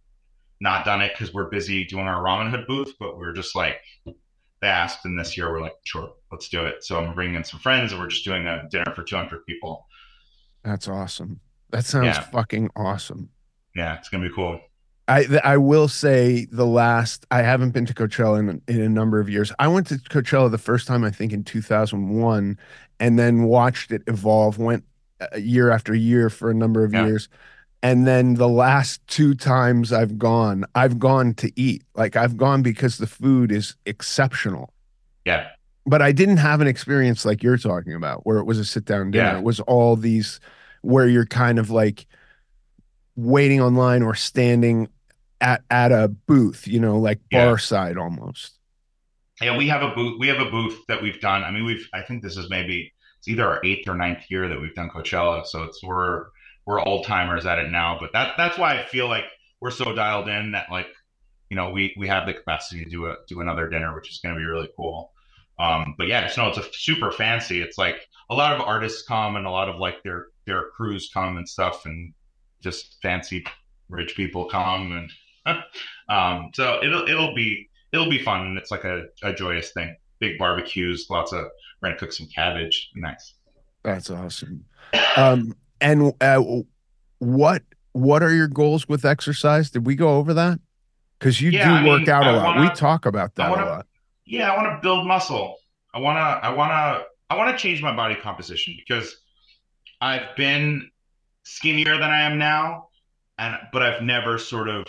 not done it because we're busy doing our Ramen Hood booth, but we're just like they asked, and this year we're like, sure, let's do it. So I'm bringing in some friends, and we're just doing a dinner for two hundred people. That's awesome. That sounds yeah. fucking awesome. Yeah, it's gonna be cool. I I will say the last I haven't been to Coachella in, in a number of years. I went to Coachella the first time I think in two thousand one, and then watched it evolve. Went year after year for a number of yeah. years, and then the last two times I've gone, I've gone to eat. Like I've gone because the food is exceptional. Yeah, but I didn't have an experience like you're talking about, where it was a sit down dinner. Yeah. It was all these where you're kind of like waiting online or standing at at a booth, you know, like bar Yeah. side almost. Yeah, we have a booth. We have a booth that we've done. I mean, we've. I think this is maybe it's either our eighth or ninth year that we've done Coachella. So it's we're we're old timers at it now. But that that's why I feel like we're so dialed in that like you know we we have the capacity to do a do another dinner, which is going to be really cool. Um, but yeah, just know it's a super fancy. It's like a lot of artists come and a lot of like their their crews come and stuff, and just fancy rich people come and um, so it'll it'll be it'll be fun, and it's like a, a joyous thing. Big barbecues, lots of we're gonna cook some cabbage. Nice. That's awesome. Um, and uh, what what are your goals with exercise? Did we go over that? Because you Yeah, do I mean, work out a I lot. wanna- we talk about I that wanna- a lot. Yeah, I want to build muscle. I wanna I wanna I wanna change my body composition because I've been skinnier than I am now, and but I've never sort of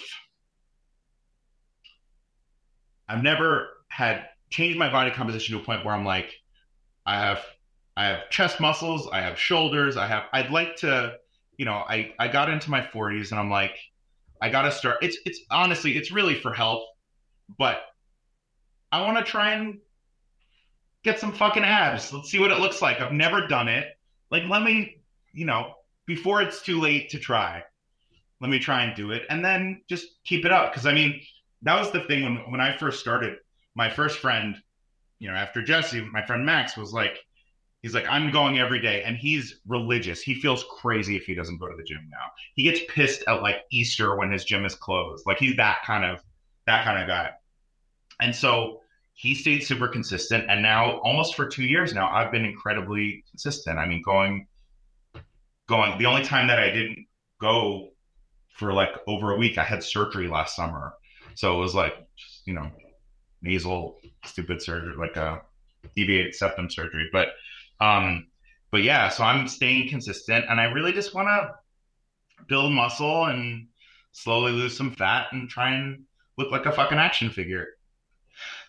I've never had changed my body composition to a point where I'm like, I have I have chest muscles, I have shoulders, I have I'd like to, you know, I, I got into my forties and I'm like, I gotta start it's it's honestly it's really for health, but I wanna try and get some fucking abs. Let's see what it looks like. I've never done it. Like let me, you know, before it's too late to try, let me try and do it and then just keep it up. Cause I mean, that was the thing when, when I first started. My first friend, you know, after Jesse, my friend Max was like, he's like, I'm going every day. And he's religious. He feels crazy if he doesn't go to the gym now. He gets pissed at like Easter when his gym is closed. Like he's that kind of, that kind of guy. And so he stayed super consistent. And now almost for two years now, I've been incredibly consistent. I mean, going, going, the only time that I didn't go for like over a week, I had surgery last summer. So it was like, you know, nasal stupid surgery, like a deviated septum surgery. But, um, but yeah, so I'm staying consistent and I really just want to build muscle and slowly lose some fat and try and look like a fucking action figure.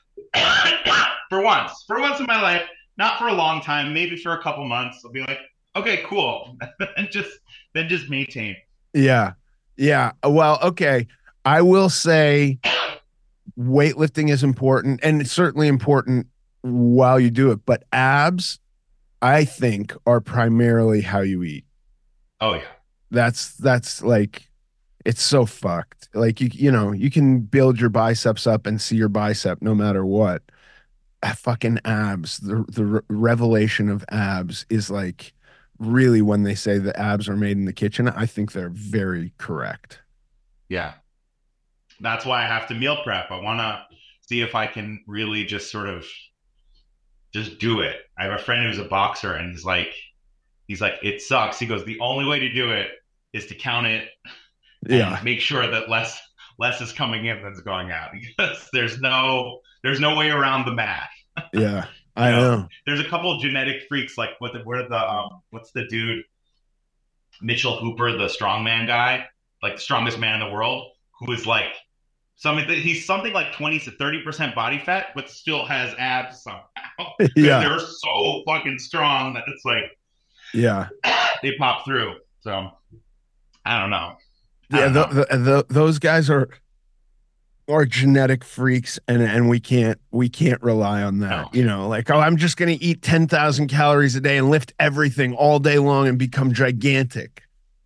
For once, for once in my life, not for a long time, maybe for a couple months, I'll be like, Okay, cool. and just then just maintain. Yeah. Yeah. Well, okay. I will say weightlifting is important and it's certainly important while you do it, but abs, I think, are primarily how you eat. Oh yeah. That's that's like it's so fucked. Like you you know, you can build your biceps up and see your bicep no matter what. Ah, fucking abs, the the re- revelation of abs is like really when they say the abs are made in the kitchen, I think they're very correct. Yeah. That's why I have to meal prep. I want to see if I can really just sort of just do it. I have a friend who's a boxer and he's like, he's like, it sucks. He goes, the only way to do it is to count it and Yeah. make sure that less, less is coming in than's going out because there's no, there's no way around the math. Yeah. I You know. There's a couple of genetic freaks, like what the, where the, um, what's the dude, Mitchell Hooper, the strongman guy, like the strongest man in the world, who is like, something he's something like twenty to thirty percent body fat, but still has abs somehow. Yeah. They're so fucking strong that it's like, Yeah. they pop through. So I don't know. I Yeah, don't the, know. the, the, those guys are are genetic freaks, and and we can't we can't rely on that. No. You know, like, oh, I'm just going to eat ten thousand calories a day and lift everything all day long and become gigantic.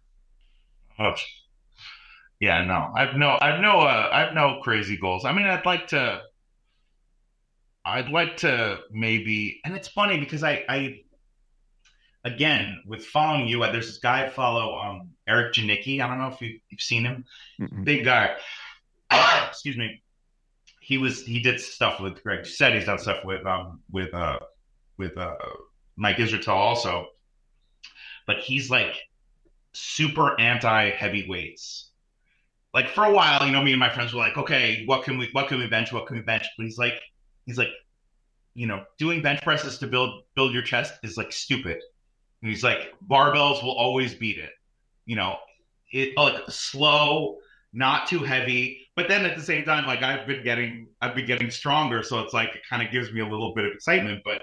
Oh. Yeah, no, I've no, I've no, uh, I've no crazy goals. I mean, I'd like to, I'd like to maybe, and it's funny because I, I, again, with following you, there's this guy I follow, um, Eric Janicki. I don't know if you, you've seen him. Mm-mm. Big guy. Excuse me. He was, he did stuff with Greg. Said he's done stuff with, um, with, uh, with, uh, Mike Israetel also. But he's like super anti heavyweights. Like for a while, you know, me and my friends were like, okay, what can we, what can we bench? What can we bench? But he's like, he's like, you know, doing bench presses to build, build your chest is like stupid. And he's like, barbells will always beat it. You know, it like slow, not too heavy. But then at the same time, like I've been getting, I've been getting stronger. So it's like, it kind of gives me a little bit of excitement, but,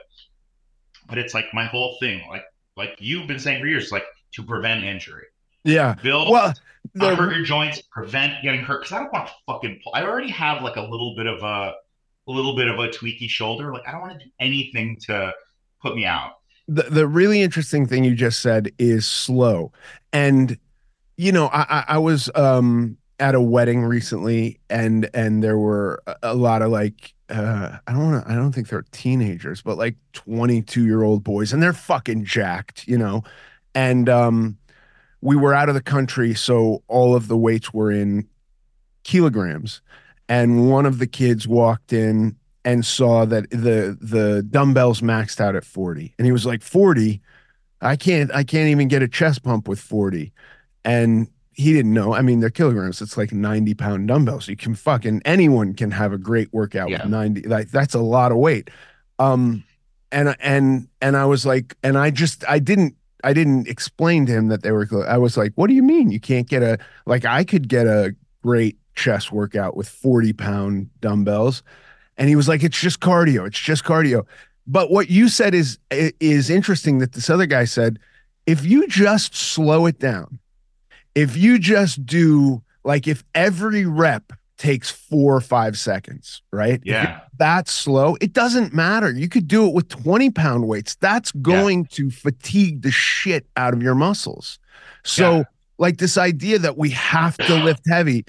but it's like my whole thing, like, like you've been saying for years, like to prevent injury. Yeah. Build, Well, uh, the- hurt your joints, prevent getting hurt. Because I don't want to fucking. Pull. I already have like a little bit of a, a little bit of a tweaky shoulder. Like I don't want to do anything to put me out. the the really interesting thing you just said is slow, and you know, I I, I was um at a wedding recently, and and there were a, a lot of like. Uh, I don't want to. I don't think they're teenagers, but like twenty-two year old boys, and they're fucking jacked, you know. And um, we were out of the country, so all of the weights were in kilograms. And one of the kids walked in and saw that the the dumbbells maxed out at forty, and he was like, forty? I can't. I can't even get a chest pump with forty. And he didn't know. I mean, they're kilograms. It's like ninety pound dumbbells. You can fucking anyone can have a great workout Yeah. with ninety. Like that's a lot of weight. Um, and and and I was like, and I just I didn't I didn't explain to him that they were. I was like, what do you mean you can't get a like I could get a great chest workout with forty pound dumbbells, and he was like, it's just cardio. It's just cardio. But what you said is is interesting that this other guy said, if you just slow it down. If you just do like if every rep takes four or five seconds, right? If Yeah. you're that slow, it doesn't matter. You could do it with twenty pound weights. That's going to fatigue the shit out of your muscles. So Yeah. like this idea that we have to lift heavy.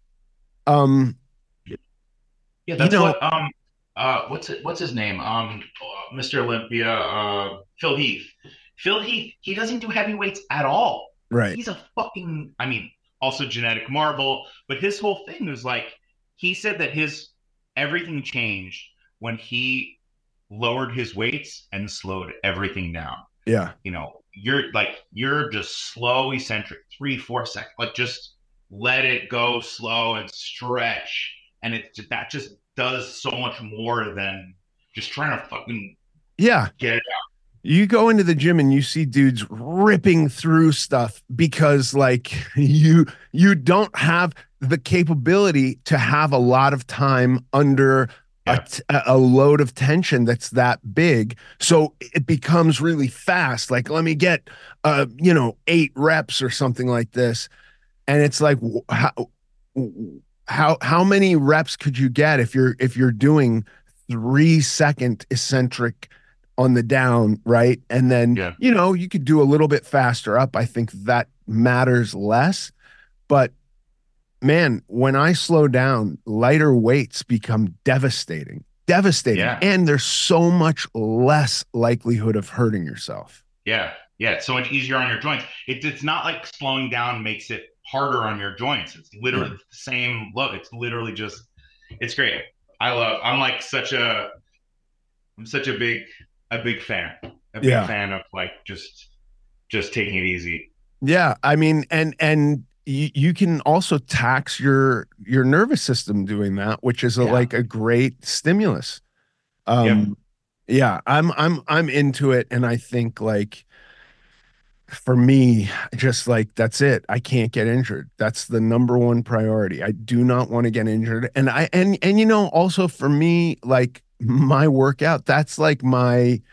Um, Yeah, that's You know- what. Um, uh, what's it? What's his name? Um, uh, Mister Olympia, uh, Phil Heath. Phil Heath. He doesn't do heavyweights at all. right. He's a fucking. I mean, also genetic marvel. But his whole thing was like, he said that his everything changed when he lowered his weights and slowed everything down. Yeah. You know, you're like you're just slow eccentric, three, four seconds. Like just let it go slow and stretch, and it that just does so much more than just trying to fucking Yeah. get it out. You go into the gym and you see dudes ripping through stuff because like you you don't have the capability to have a lot of time under a, t- a load of tension that's that big. So it becomes really fast. Like, let me get, uh, you know, eight reps or something like this. And it's like, wh- how, how, how many reps could you get if you're, if you're doing three second eccentric on the down, right? And then, Yeah. you know, you could do a little bit faster up. I think that matters less. But man, when I slow down, lighter weights become devastating, devastating. Yeah. And there's so much less likelihood of hurting yourself. Yeah. Yeah. It's so much easier on your joints. It, it's not like slowing down makes it harder on your joints. It's literally Yeah. the same look. It's literally just, it's great. I love, I'm like such a, I'm such a big, a big fan, a big Yeah. fan of like just, just taking it easy. Yeah. I mean, and, and, You, you can also tax your your nervous system doing that, which is a, Yeah. like a great stimulus. Um, yeah, I'm I'm I'm into it, and I think like for me, just like that's it. I can't get injured. That's the number one priority. I do not want to get injured, and I and and you know also for me like my workout. That's like my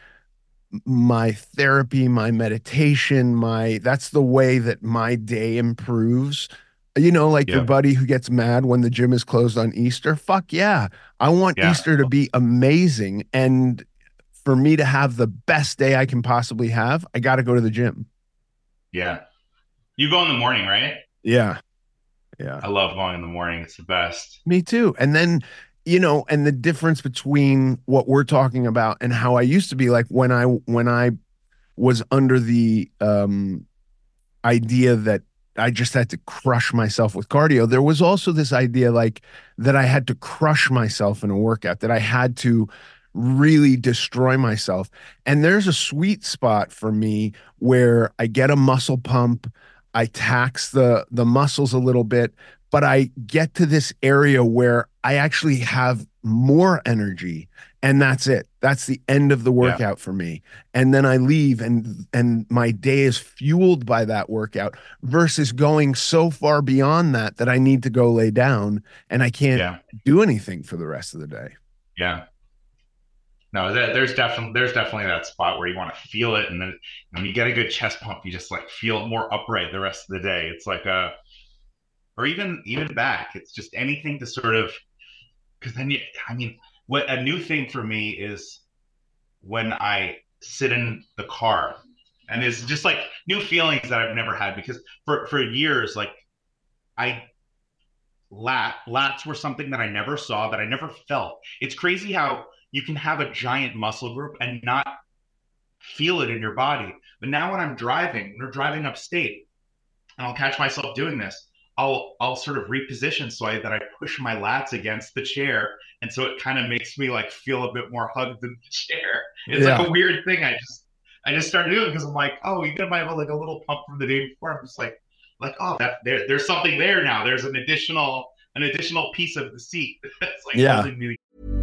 my therapy, my meditation, my that's the way that my day improves. You know, like your Yeah. buddy who gets mad when the gym is closed on Easter. Fuck yeah. I want Yeah. Easter to be amazing. And for me to have the best day I can possibly have, I got to go to the gym. Yeah. You go in the morning, right? Yeah. Yeah. I love going in the morning. It's the best. Me too. And then, you know, and the difference between what we're talking about and how I used to be like when I when I was under the um idea that I just had to crush myself with cardio, there was also this idea like that I had to crush myself in a workout, that I had to really destroy myself. And there's a sweet spot for me where I get a muscle pump, I tax the the muscles a little bit, but I get to this area where I actually have more energy, and that's it. That's the end of the workout for me. And then I leave and and my day is fueled by that workout versus going so far beyond that that I need to go lay down and I can't Yeah. do anything for the rest of the day. Yeah. No, there- there's definitely there's definitely that spot where you want to feel it, and then when you get a good chest pump, you just like feel more upright the rest of the day. It's like a, or even even back. It's just anything to sort of, because then you, I mean, what a new thing for me is when I sit in the car, and it's just like new feelings that I've never had, because for for years, like I lat lats were something that I never saw, that I never felt. It's crazy how you can have a giant muscle group and not feel it in your body. But now when I'm driving, when we're driving upstate, and I'll catch myself doing this, I'll I'll sort of reposition so I, that I push my lats against the chair, and so it kind of makes me like feel a bit more hugged in the chair. It's Yeah. like a weird thing. I just I just started doing because I'm like, oh, you might have like a little pump from the day before. I'm just like, like oh, that there there's something there now. There's an additional an additional piece of the seat. It's like Yeah. holding me.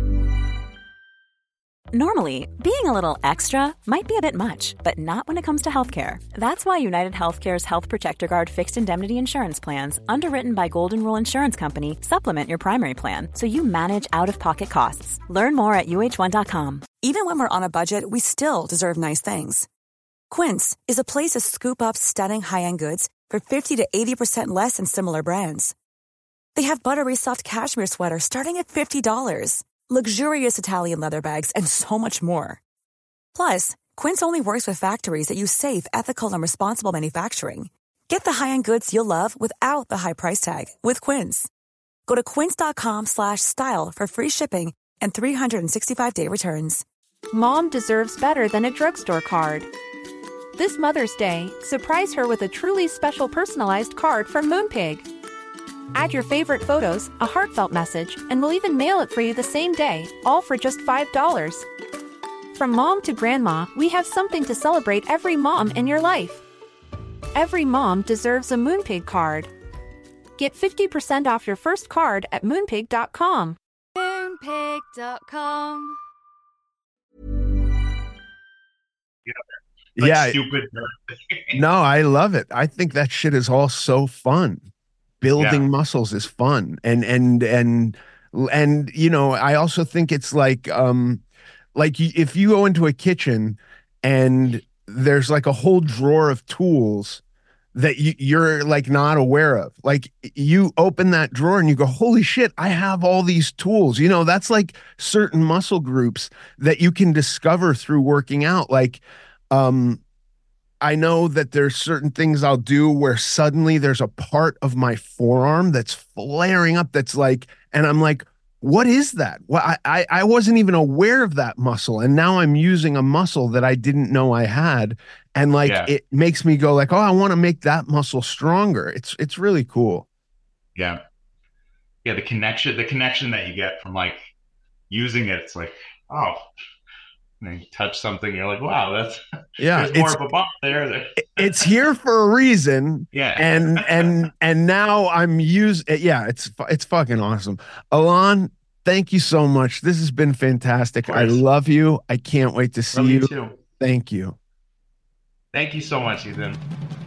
Normally, being a little extra might be a bit much, but not when it comes to healthcare. That's why United Healthcare's Health Protector Guard fixed indemnity insurance plans, underwritten by Golden Rule Insurance Company, supplement your primary plan so you manage out-of-pocket costs. Learn more at U H one dot com. Even when we're on a budget, we still deserve nice things. Quince is a place to scoop up stunning high-end goods for fifty to eighty percent less than similar brands. They have buttery soft cashmere sweaters starting at fifty dollars, luxurious Italian leather bags, and so much more. Plus, Quince only works with factories that use safe, ethical, and responsible manufacturing. Get the high-end goods you'll love without the high price tag with Quince. Go to quince.com slash style for free shipping and three sixty-five day returns. Mom deserves better than a drugstore card. This Mother's Day, surprise her with a truly special personalized card from Moonpig. Add your favorite photos, a heartfelt message, and we'll even mail it for you the same day, all for just five dollars. From mom to grandma, we have something to celebrate every mom in your life. Every mom deserves a Moonpig card. Get fifty percent off your first card at moonpig dot com. Moonpig dot com. Like Yeah. stupid. No, I love it. I think that shit is all so fun. Building Yeah. muscles is fun. And and and And, you know, I also think it's like, um, like you, if you go into a kitchen and there's like a whole drawer of tools that you, you're like not aware of, like you open that drawer and you go, holy shit, I have all these tools. You know, that's like certain muscle groups that you can discover through working out. Like, um, I know that there's certain things I'll do where suddenly there's a part of my forearm that's flaring up. That's like, and I'm like, what is that? Well, I, I, I wasn't even aware of that muscle. And now I'm using a muscle that I didn't know I had. And like, yeah. it makes me go like, oh, I want to make that muscle stronger. It's, it's really cool. Yeah. Yeah. The connection, the connection that you get from like using it, it's like, oh, and you touch something, you're like, wow, that's yeah, there's more of a bump there. It's here for a reason. Yeah. And and and now I'm using yeah, it's it's fucking awesome. Alon, thank you so much. This has been fantastic. I love you. I can't wait to see love you. you too. Thank you. Thank you so much, Ethan.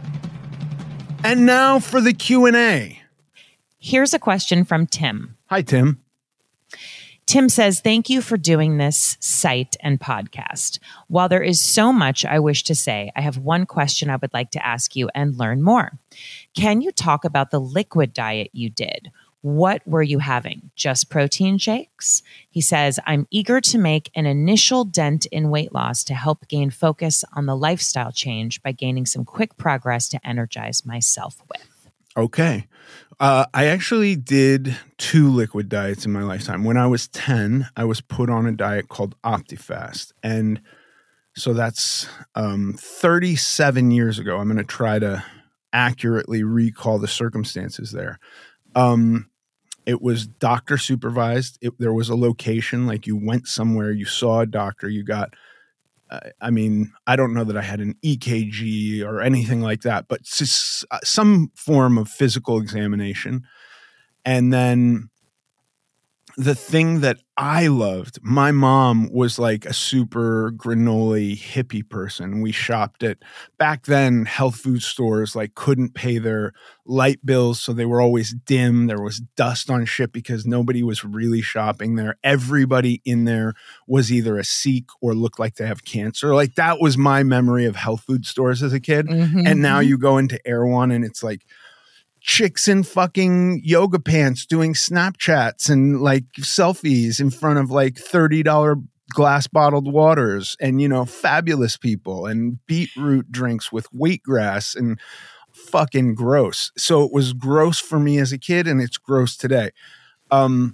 And now for the Q and A. Here's a question from Tim. Hi, Tim. Tim says, thank you for doing this site and podcast. While there is so much I wish to say, I have one question I would like to ask you and learn more. Can you talk about the liquid diet you did? What were you having? Just protein shakes? He says, I'm eager to make an initial dent in weight loss to help gain focus on the lifestyle change by gaining some quick progress to energize myself with. Okay. Uh, I actually did two liquid diets in my lifetime. When I was ten, I was put on a diet called OptiFast. And so that's um, thirty-seven years ago. I'm going to try to accurately recall the circumstances there. Um, it was doctor supervised. It, there was a location, like you went somewhere, you saw a doctor, you got I mean, I don't know that I had an E K G or anything like that, but some form of physical examination. And then the thing that I loved, my mom was like a super granola hippie person. We shopped at, back then, health food stores like couldn't pay their light bills, so they were always dim. There was dust on shit because nobody was really shopping there. Everybody in there was either a Sikh or looked like they have cancer. Like that was my memory of health food stores as a kid. Mm-hmm. And now you go into Erewhon and it's like chicks in fucking yoga pants doing Snapchats and like selfies in front of like thirty dollars glass bottled waters and, you know, fabulous people and beetroot drinks with wheatgrass and fucking gross. So it was gross for me as a kid and it's gross today. Um,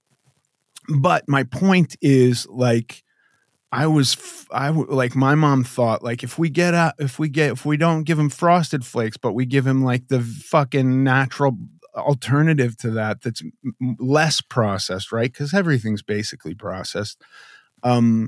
but my point is like, I was, I like my mom thought like if we get out, if we get, if we don't give him Frosted Flakes, but we give him like the fucking natural alternative to that, that's m- less processed, right? Because everything's basically processed. Um,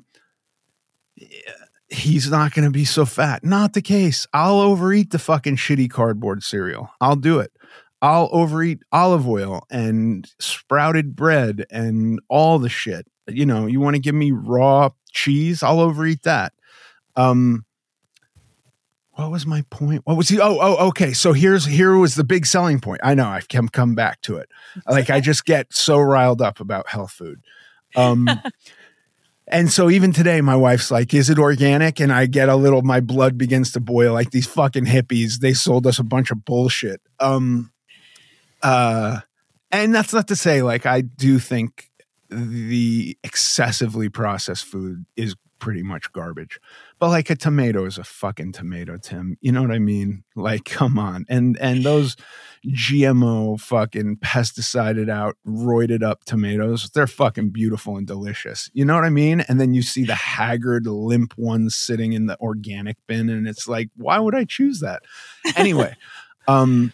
he's not going to be so fat. Not the case. I'll overeat the fucking shitty cardboard cereal. I'll do it. I'll overeat olive oil and sprouted bread and all the shit. You know, you want to give me raw cheese, I'll overeat that. Um, what was my point? What was the, oh, oh, okay. So here's, here was the big selling point. I know I've come, come back to it. Like I just get so riled up about health food. Um, and so even today, my wife's like, is it organic? And I get a little, my blood begins to boil like these fucking hippies. They sold us a bunch of bullshit. Um, uh, and that's not to say like, I do think the excessively processed food is pretty much garbage, but like a tomato is a fucking tomato, Tim. You know what I mean? Like, come on. And, and those G M O fucking pesticided out, roided up tomatoes, they're fucking beautiful and delicious. You know what I mean? And then you see the haggard, limp ones sitting in the organic bin. And it's like, why would I choose that? Anyway, um,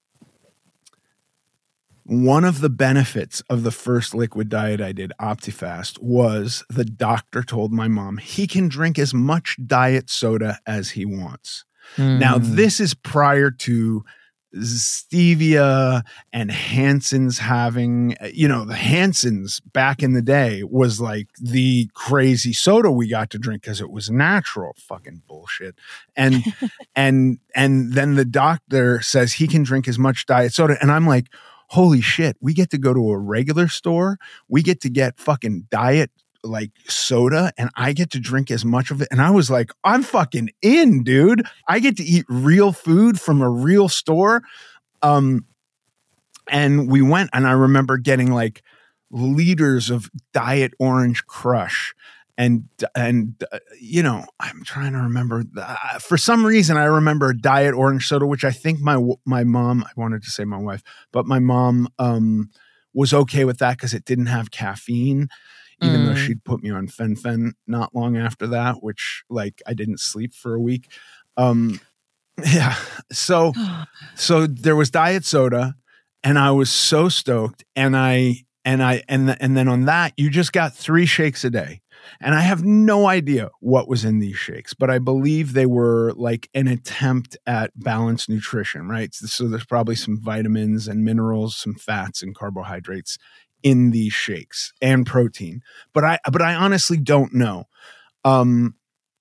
one of the benefits of the first liquid diet I did, OptiFast, was the doctor told my mom he can drink as much diet soda as he wants. Mm. Now, this is prior to stevia and Hanson's having, you know, the Hanson's back in the day was like the crazy soda we got to drink because it was natural. Fucking bullshit. And, and, and then the doctor says he can drink as much diet soda. And I'm like, holy shit, we get to go to a regular store. We get to get fucking diet like soda and I get to drink as much of it. And I was like, I'm fucking in, dude. I get to eat real food from a real store. Um, and we went and I remember getting like liters of Diet Orange Crush. And, and uh, you know, I'm trying to remember. Uh, for some reason, I remember Diet Orange Soda, which I think my my mom, I wanted to say my wife, but my mom um, was okay with that because it didn't have caffeine. Even mm. though she'd put me on Fen-Phen not long after that, which like I didn't sleep for a week. Um, yeah. So, so there was diet soda and I was so stoked. And I, and I, and, the, and then on that, you just got three shakes a day. And I have no idea what was in these shakes, but I believe they were like an attempt at balanced nutrition, right? So there's probably some vitamins and minerals, some fats and carbohydrates in these shakes and protein, but I, but I honestly don't know. Um,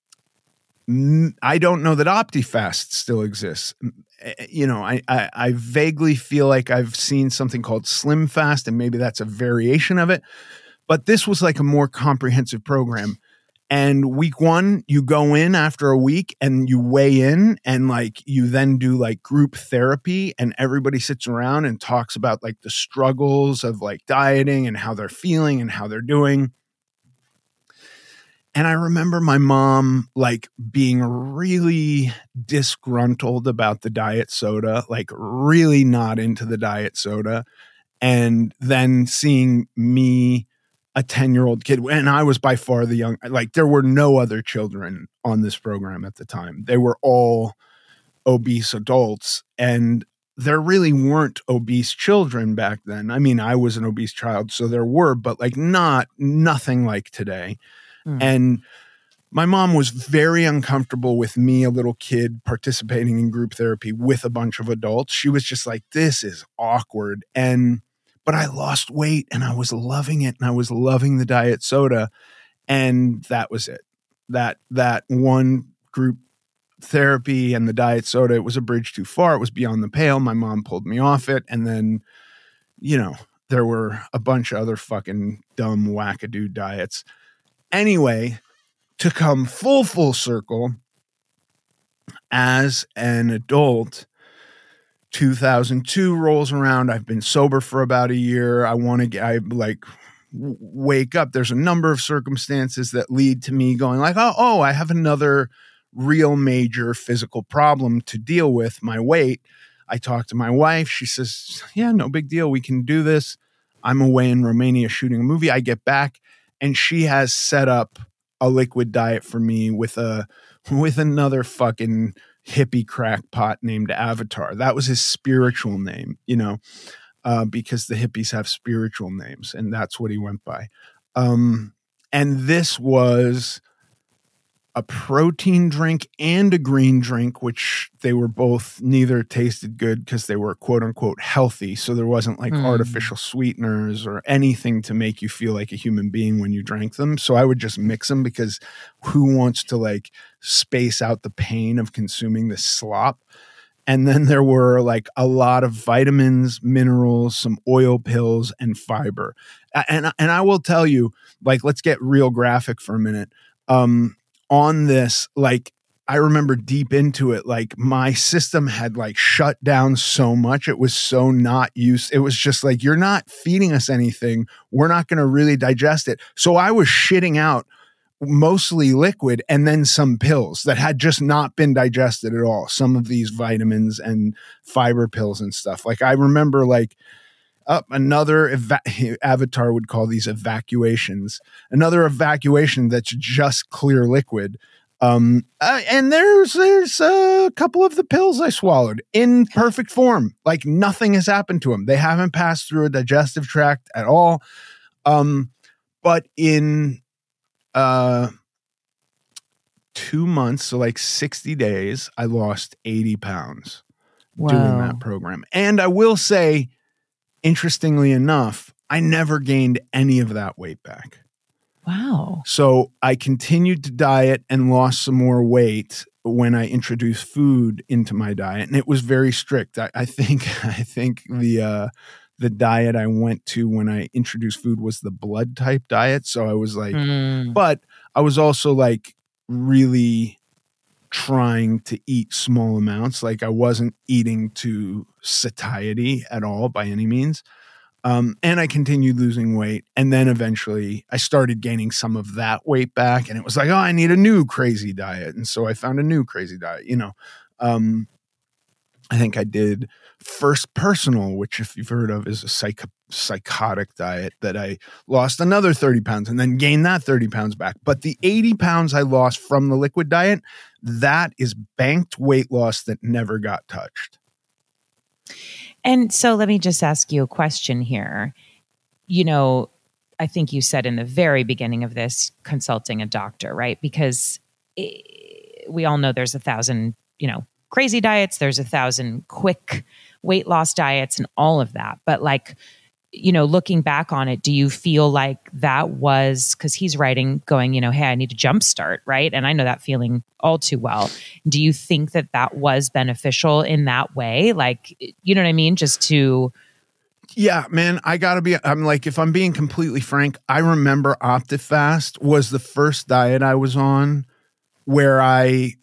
I don't know that OptiFast still exists. You know, I, I, I vaguely feel like I've seen something called Slim Fast and maybe that's a variation of it, but this was like a more comprehensive program. And week one, you go in after a week and you weigh in and like you then do like group therapy and everybody sits around and talks about like the struggles of like dieting and how they're feeling and how they're doing. And I remember my mom like being really disgruntled about the diet soda, like really not into the diet soda. And then seeing me, a ten-year-old kid, and I was by far the young, like there were no other children on this program at the time. They were all obese adults and there really weren't obese children back then. I mean, I was an obese child, so there were, but like not, nothing like today. Mm. And my mom was very uncomfortable with me, a little kid, participating in group therapy with a bunch of adults. She was just like, this is awkward. And But I lost weight and I was loving it and I was loving the diet soda. And that was it. That, that one group therapy and the diet soda, it was a bridge too far. It was beyond the pale. My mom pulled me off it. And then, you know, there were a bunch of other fucking dumb wackadoo diets. Anyway, to come full, full circle as an adult, two thousand two rolls around. I've been sober for about a year. I want to get, I like w- wake up. There's a number of circumstances that lead to me going like, oh, oh, I have another real major physical problem to deal with, my weight. I talk to my wife. She says, yeah, no big deal. We can do this. I'm away in Romania shooting a movie. I get back and she has set up a liquid diet for me with a, with another fucking hippie crackpot named Avatar. That was his spiritual name, you know, uh, because the hippies have spiritual names and that's what he went by. Um, and this was a protein drink and a green drink, which they were both, neither tasted good because they were quote unquote healthy. So there wasn't like mm. artificial sweeteners or anything to make you feel like a human being when you drank them. So I would just mix them because who wants to like space out the pain of consuming this slop? And then there were like a lot of vitamins, minerals, some oil pills and fiber. And, and I will tell you, like, let's get real graphic for a minute. Um, on this, like, I remember deep into it, like my system had like shut down so much. It was so not used. It was just like, you're not feeding us anything. We're not going to really digest it. So I was shitting out mostly liquid and then some pills that had just not been digested at all. Some of these vitamins and fiber pills and stuff. Like I remember like up uh, another eva- Avatar would call these evacuations, another evacuation that's just clear liquid. Um, uh, and there's, there's a couple of the pills I swallowed in perfect form. Like nothing has happened to them. They haven't passed through a digestive tract at all. Um, but in, uh, two months, so like sixty days, I lost eighty pounds wow. doing that program. And I will say, interestingly enough, I never gained any of that weight back. Wow. So I continued to diet and lost some more weight when I introduced food into my diet. And it was very strict. I, I think, I think the, uh, the diet I went to when I introduced food was the blood type diet. So I was like, Mm. but I was also like really trying to eat small amounts. Like I wasn't eating to satiety at all by any means. Um, and I continued losing weight. And then eventually I started gaining some of that weight back. And it was like, oh, I need a new crazy diet. And so I found a new crazy diet, you know. Um, I think I did First Personal, which if you've heard of is a psych- psychotic diet that I lost another thirty pounds and then gained that thirty pounds back. But the eighty pounds I lost from the liquid diet, that is banked weight loss that never got touched. And so let me just ask you a question here. You know, I think you said in the very beginning of this, consulting a doctor, right? Because it, we all know there's a thousand, you know, crazy diets, there's a thousand quick weight loss diets and all of that. But like, you know, looking back on it, do you feel like that was, because he's writing going, you know, hey, I need a jumpstart, right? And I know that feeling all too well. Do you think that that was beneficial in that way? Like, you know what I mean? Just to... Yeah, man, I gotta be, I'm like, if I'm being completely frank, I remember OptiFast was the first diet I was on where I,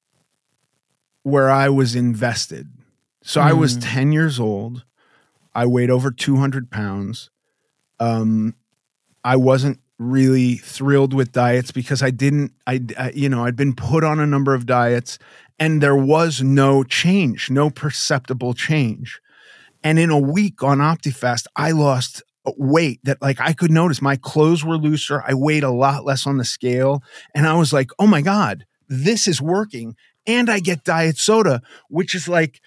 where I was invested. So mm. I was ten years old. I weighed over two hundred pounds. Um, I wasn't really thrilled with diets because I didn't, I, I, you know, I'd been put on a number of diets and there was no change, no perceptible change. And in a week on OptiFast, I lost weight that like I could notice. My clothes were looser. I weighed a lot less on the scale. And I was like, oh my God, this is working. And I get diet soda, which is like,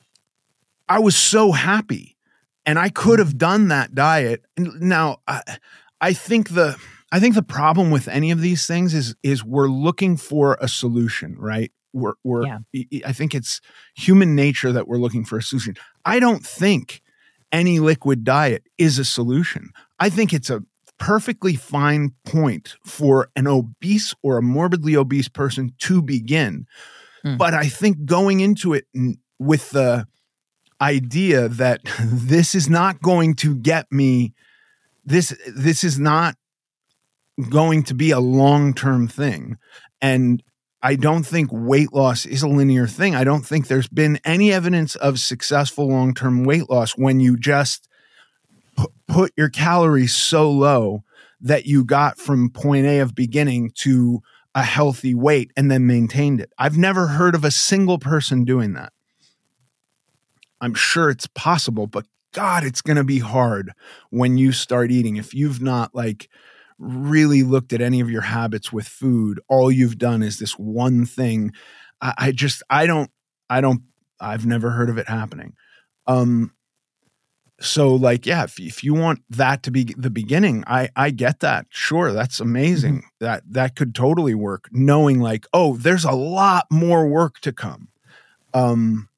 I was so happy. And I could have done that diet. Now, I, I think the I think the problem with any of these things is is we're looking for a solution, right? We're, we're yeah. I think it's human nature that we're looking for a solution. I don't think any liquid diet is a solution. I think it's a perfectly fine point for an obese or a morbidly obese person to begin. Hmm. But I think going into it with the idea that this is not going to get me, this, this is not going to be a long-term thing. And I don't think weight loss is a linear thing. I don't think there's been any evidence of successful long-term weight loss when you just p- put your calories so low that you got from point A of beginning to a healthy weight and then maintained it. I've never heard of a single person doing that. I'm sure it's possible, but God, it's going to be hard when you start eating. If you've not like really looked at any of your habits with food, all you've done is this one thing. I, I just, I don't, I don't, I've never heard of it happening. Um, so like, yeah, if, if you want that to be the beginning, I, I get that. Sure. That's amazing. Mm-hmm. That, that could totally work, knowing like, oh, there's a lot more work to come. Um,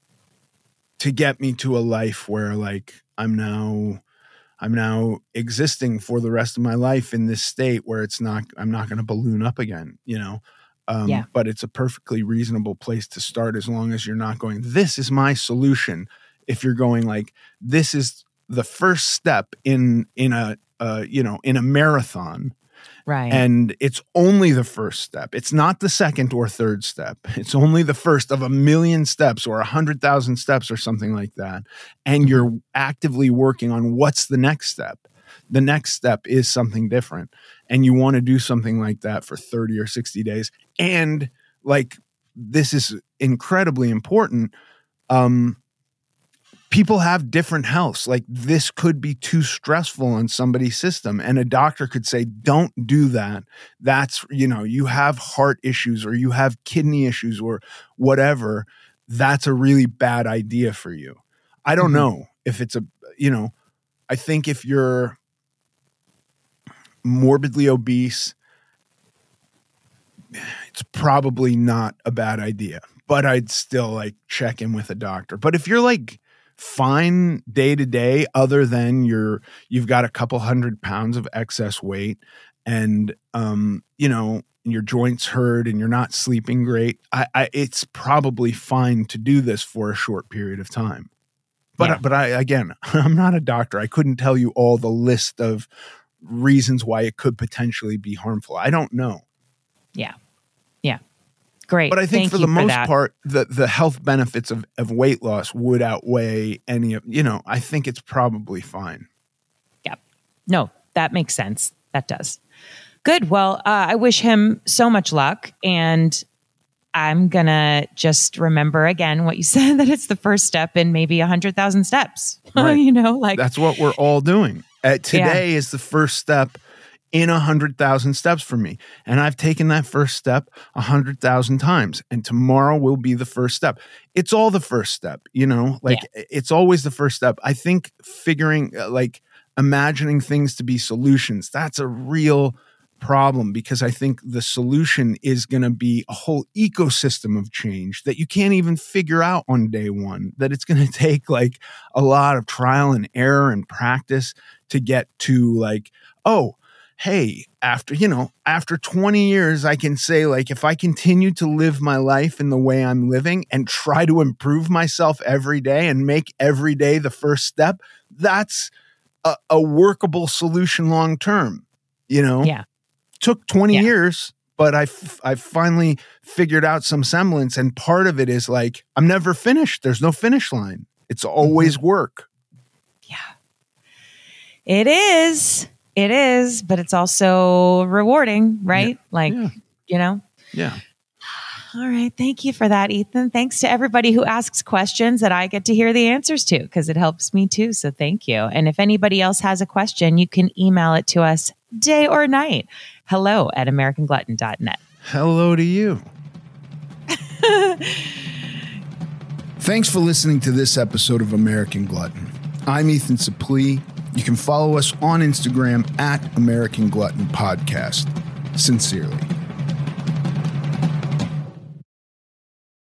to get me to a life where like I'm now I'm now existing for the rest of my life in this state where it's not I'm not going to balloon up again, you know. Um, yeah. But it's a perfectly reasonable place to start as long as you're not going, this is my solution. If you're going like, this is the first step in in a uh, you know in a marathon. Right. And it's only the first step. It's not the second or third step. It's only the first of a million steps or a hundred thousand steps or something like that. And you're actively working on what's the next step. The next step is something different. And you want to do something like that for thirty or sixty days. And like, this is incredibly important. Um, People have different healths. Like this could be too stressful on somebody's system. And a doctor could say, don't do that. That's, you know, you have heart issues or you have kidney issues or whatever. That's a really bad idea for you. I don't mm-hmm. know if it's a, you know, I think if you're morbidly obese, it's probably not a bad idea, but I'd still like check in with a doctor. But if you're like, fine day to day, other than you're you've got a couple hundred pounds of excess weight and um you know your joints hurt and you're not sleeping great, I, I it's probably fine to do this for a short period of time. But Yeah. but I again, I'm not a doctor. I couldn't tell you all the list of reasons why it could potentially be harmful. I don't know. Yeah. Yeah. Great. But I think Thank for you the most that. part, the the health benefits of, of weight loss would outweigh any of, you know, I think it's probably fine. Yep. No, that makes sense. That does. Good. Well, uh, I wish him so much luck. And I'm going to just remember again what you said, that it's the first step in maybe a hundred thousand steps. Right. You know, like That's what we're all doing. Uh, today Yeah. is the first step in a hundred thousand steps for me. And I've taken that first step a hundred thousand times. And tomorrow will be the first step. It's all the first step, you know, like it's always the first step. I think figuring uh, like imagining things to be solutions, that's a real problem, because I think the solution is going to be a whole ecosystem of change that you can't even figure out on day one, that it's going to take like a lot of trial and error and practice to get to like, oh, hey, after, you know, after twenty years, I can say like, if I continue to live my life in the way I'm living and try to improve myself every day and make every day the first step, that's a, a workable solution long term, you know? Yeah. Took twenty Yeah. years, but I I finally figured out some semblance. And part of it is like, I'm never finished. There's no finish line. It's always Mm-hmm. work. it is. It is. But it's also rewarding, right? Like, Yeah. you know? Yeah. All right. Thank you for that, Ethan. Thanks to everybody who asks questions that I get to hear the answers to, because it helps me too. So thank you. And if anybody else has a question, you can email it to us day or night. Hello at American Glutton dot net. Hello to you. Thanks for listening to this episode of American Glutton. I'm Ethan Suplee. You can follow us on Instagram at American Glutton Podcast. Sincerely.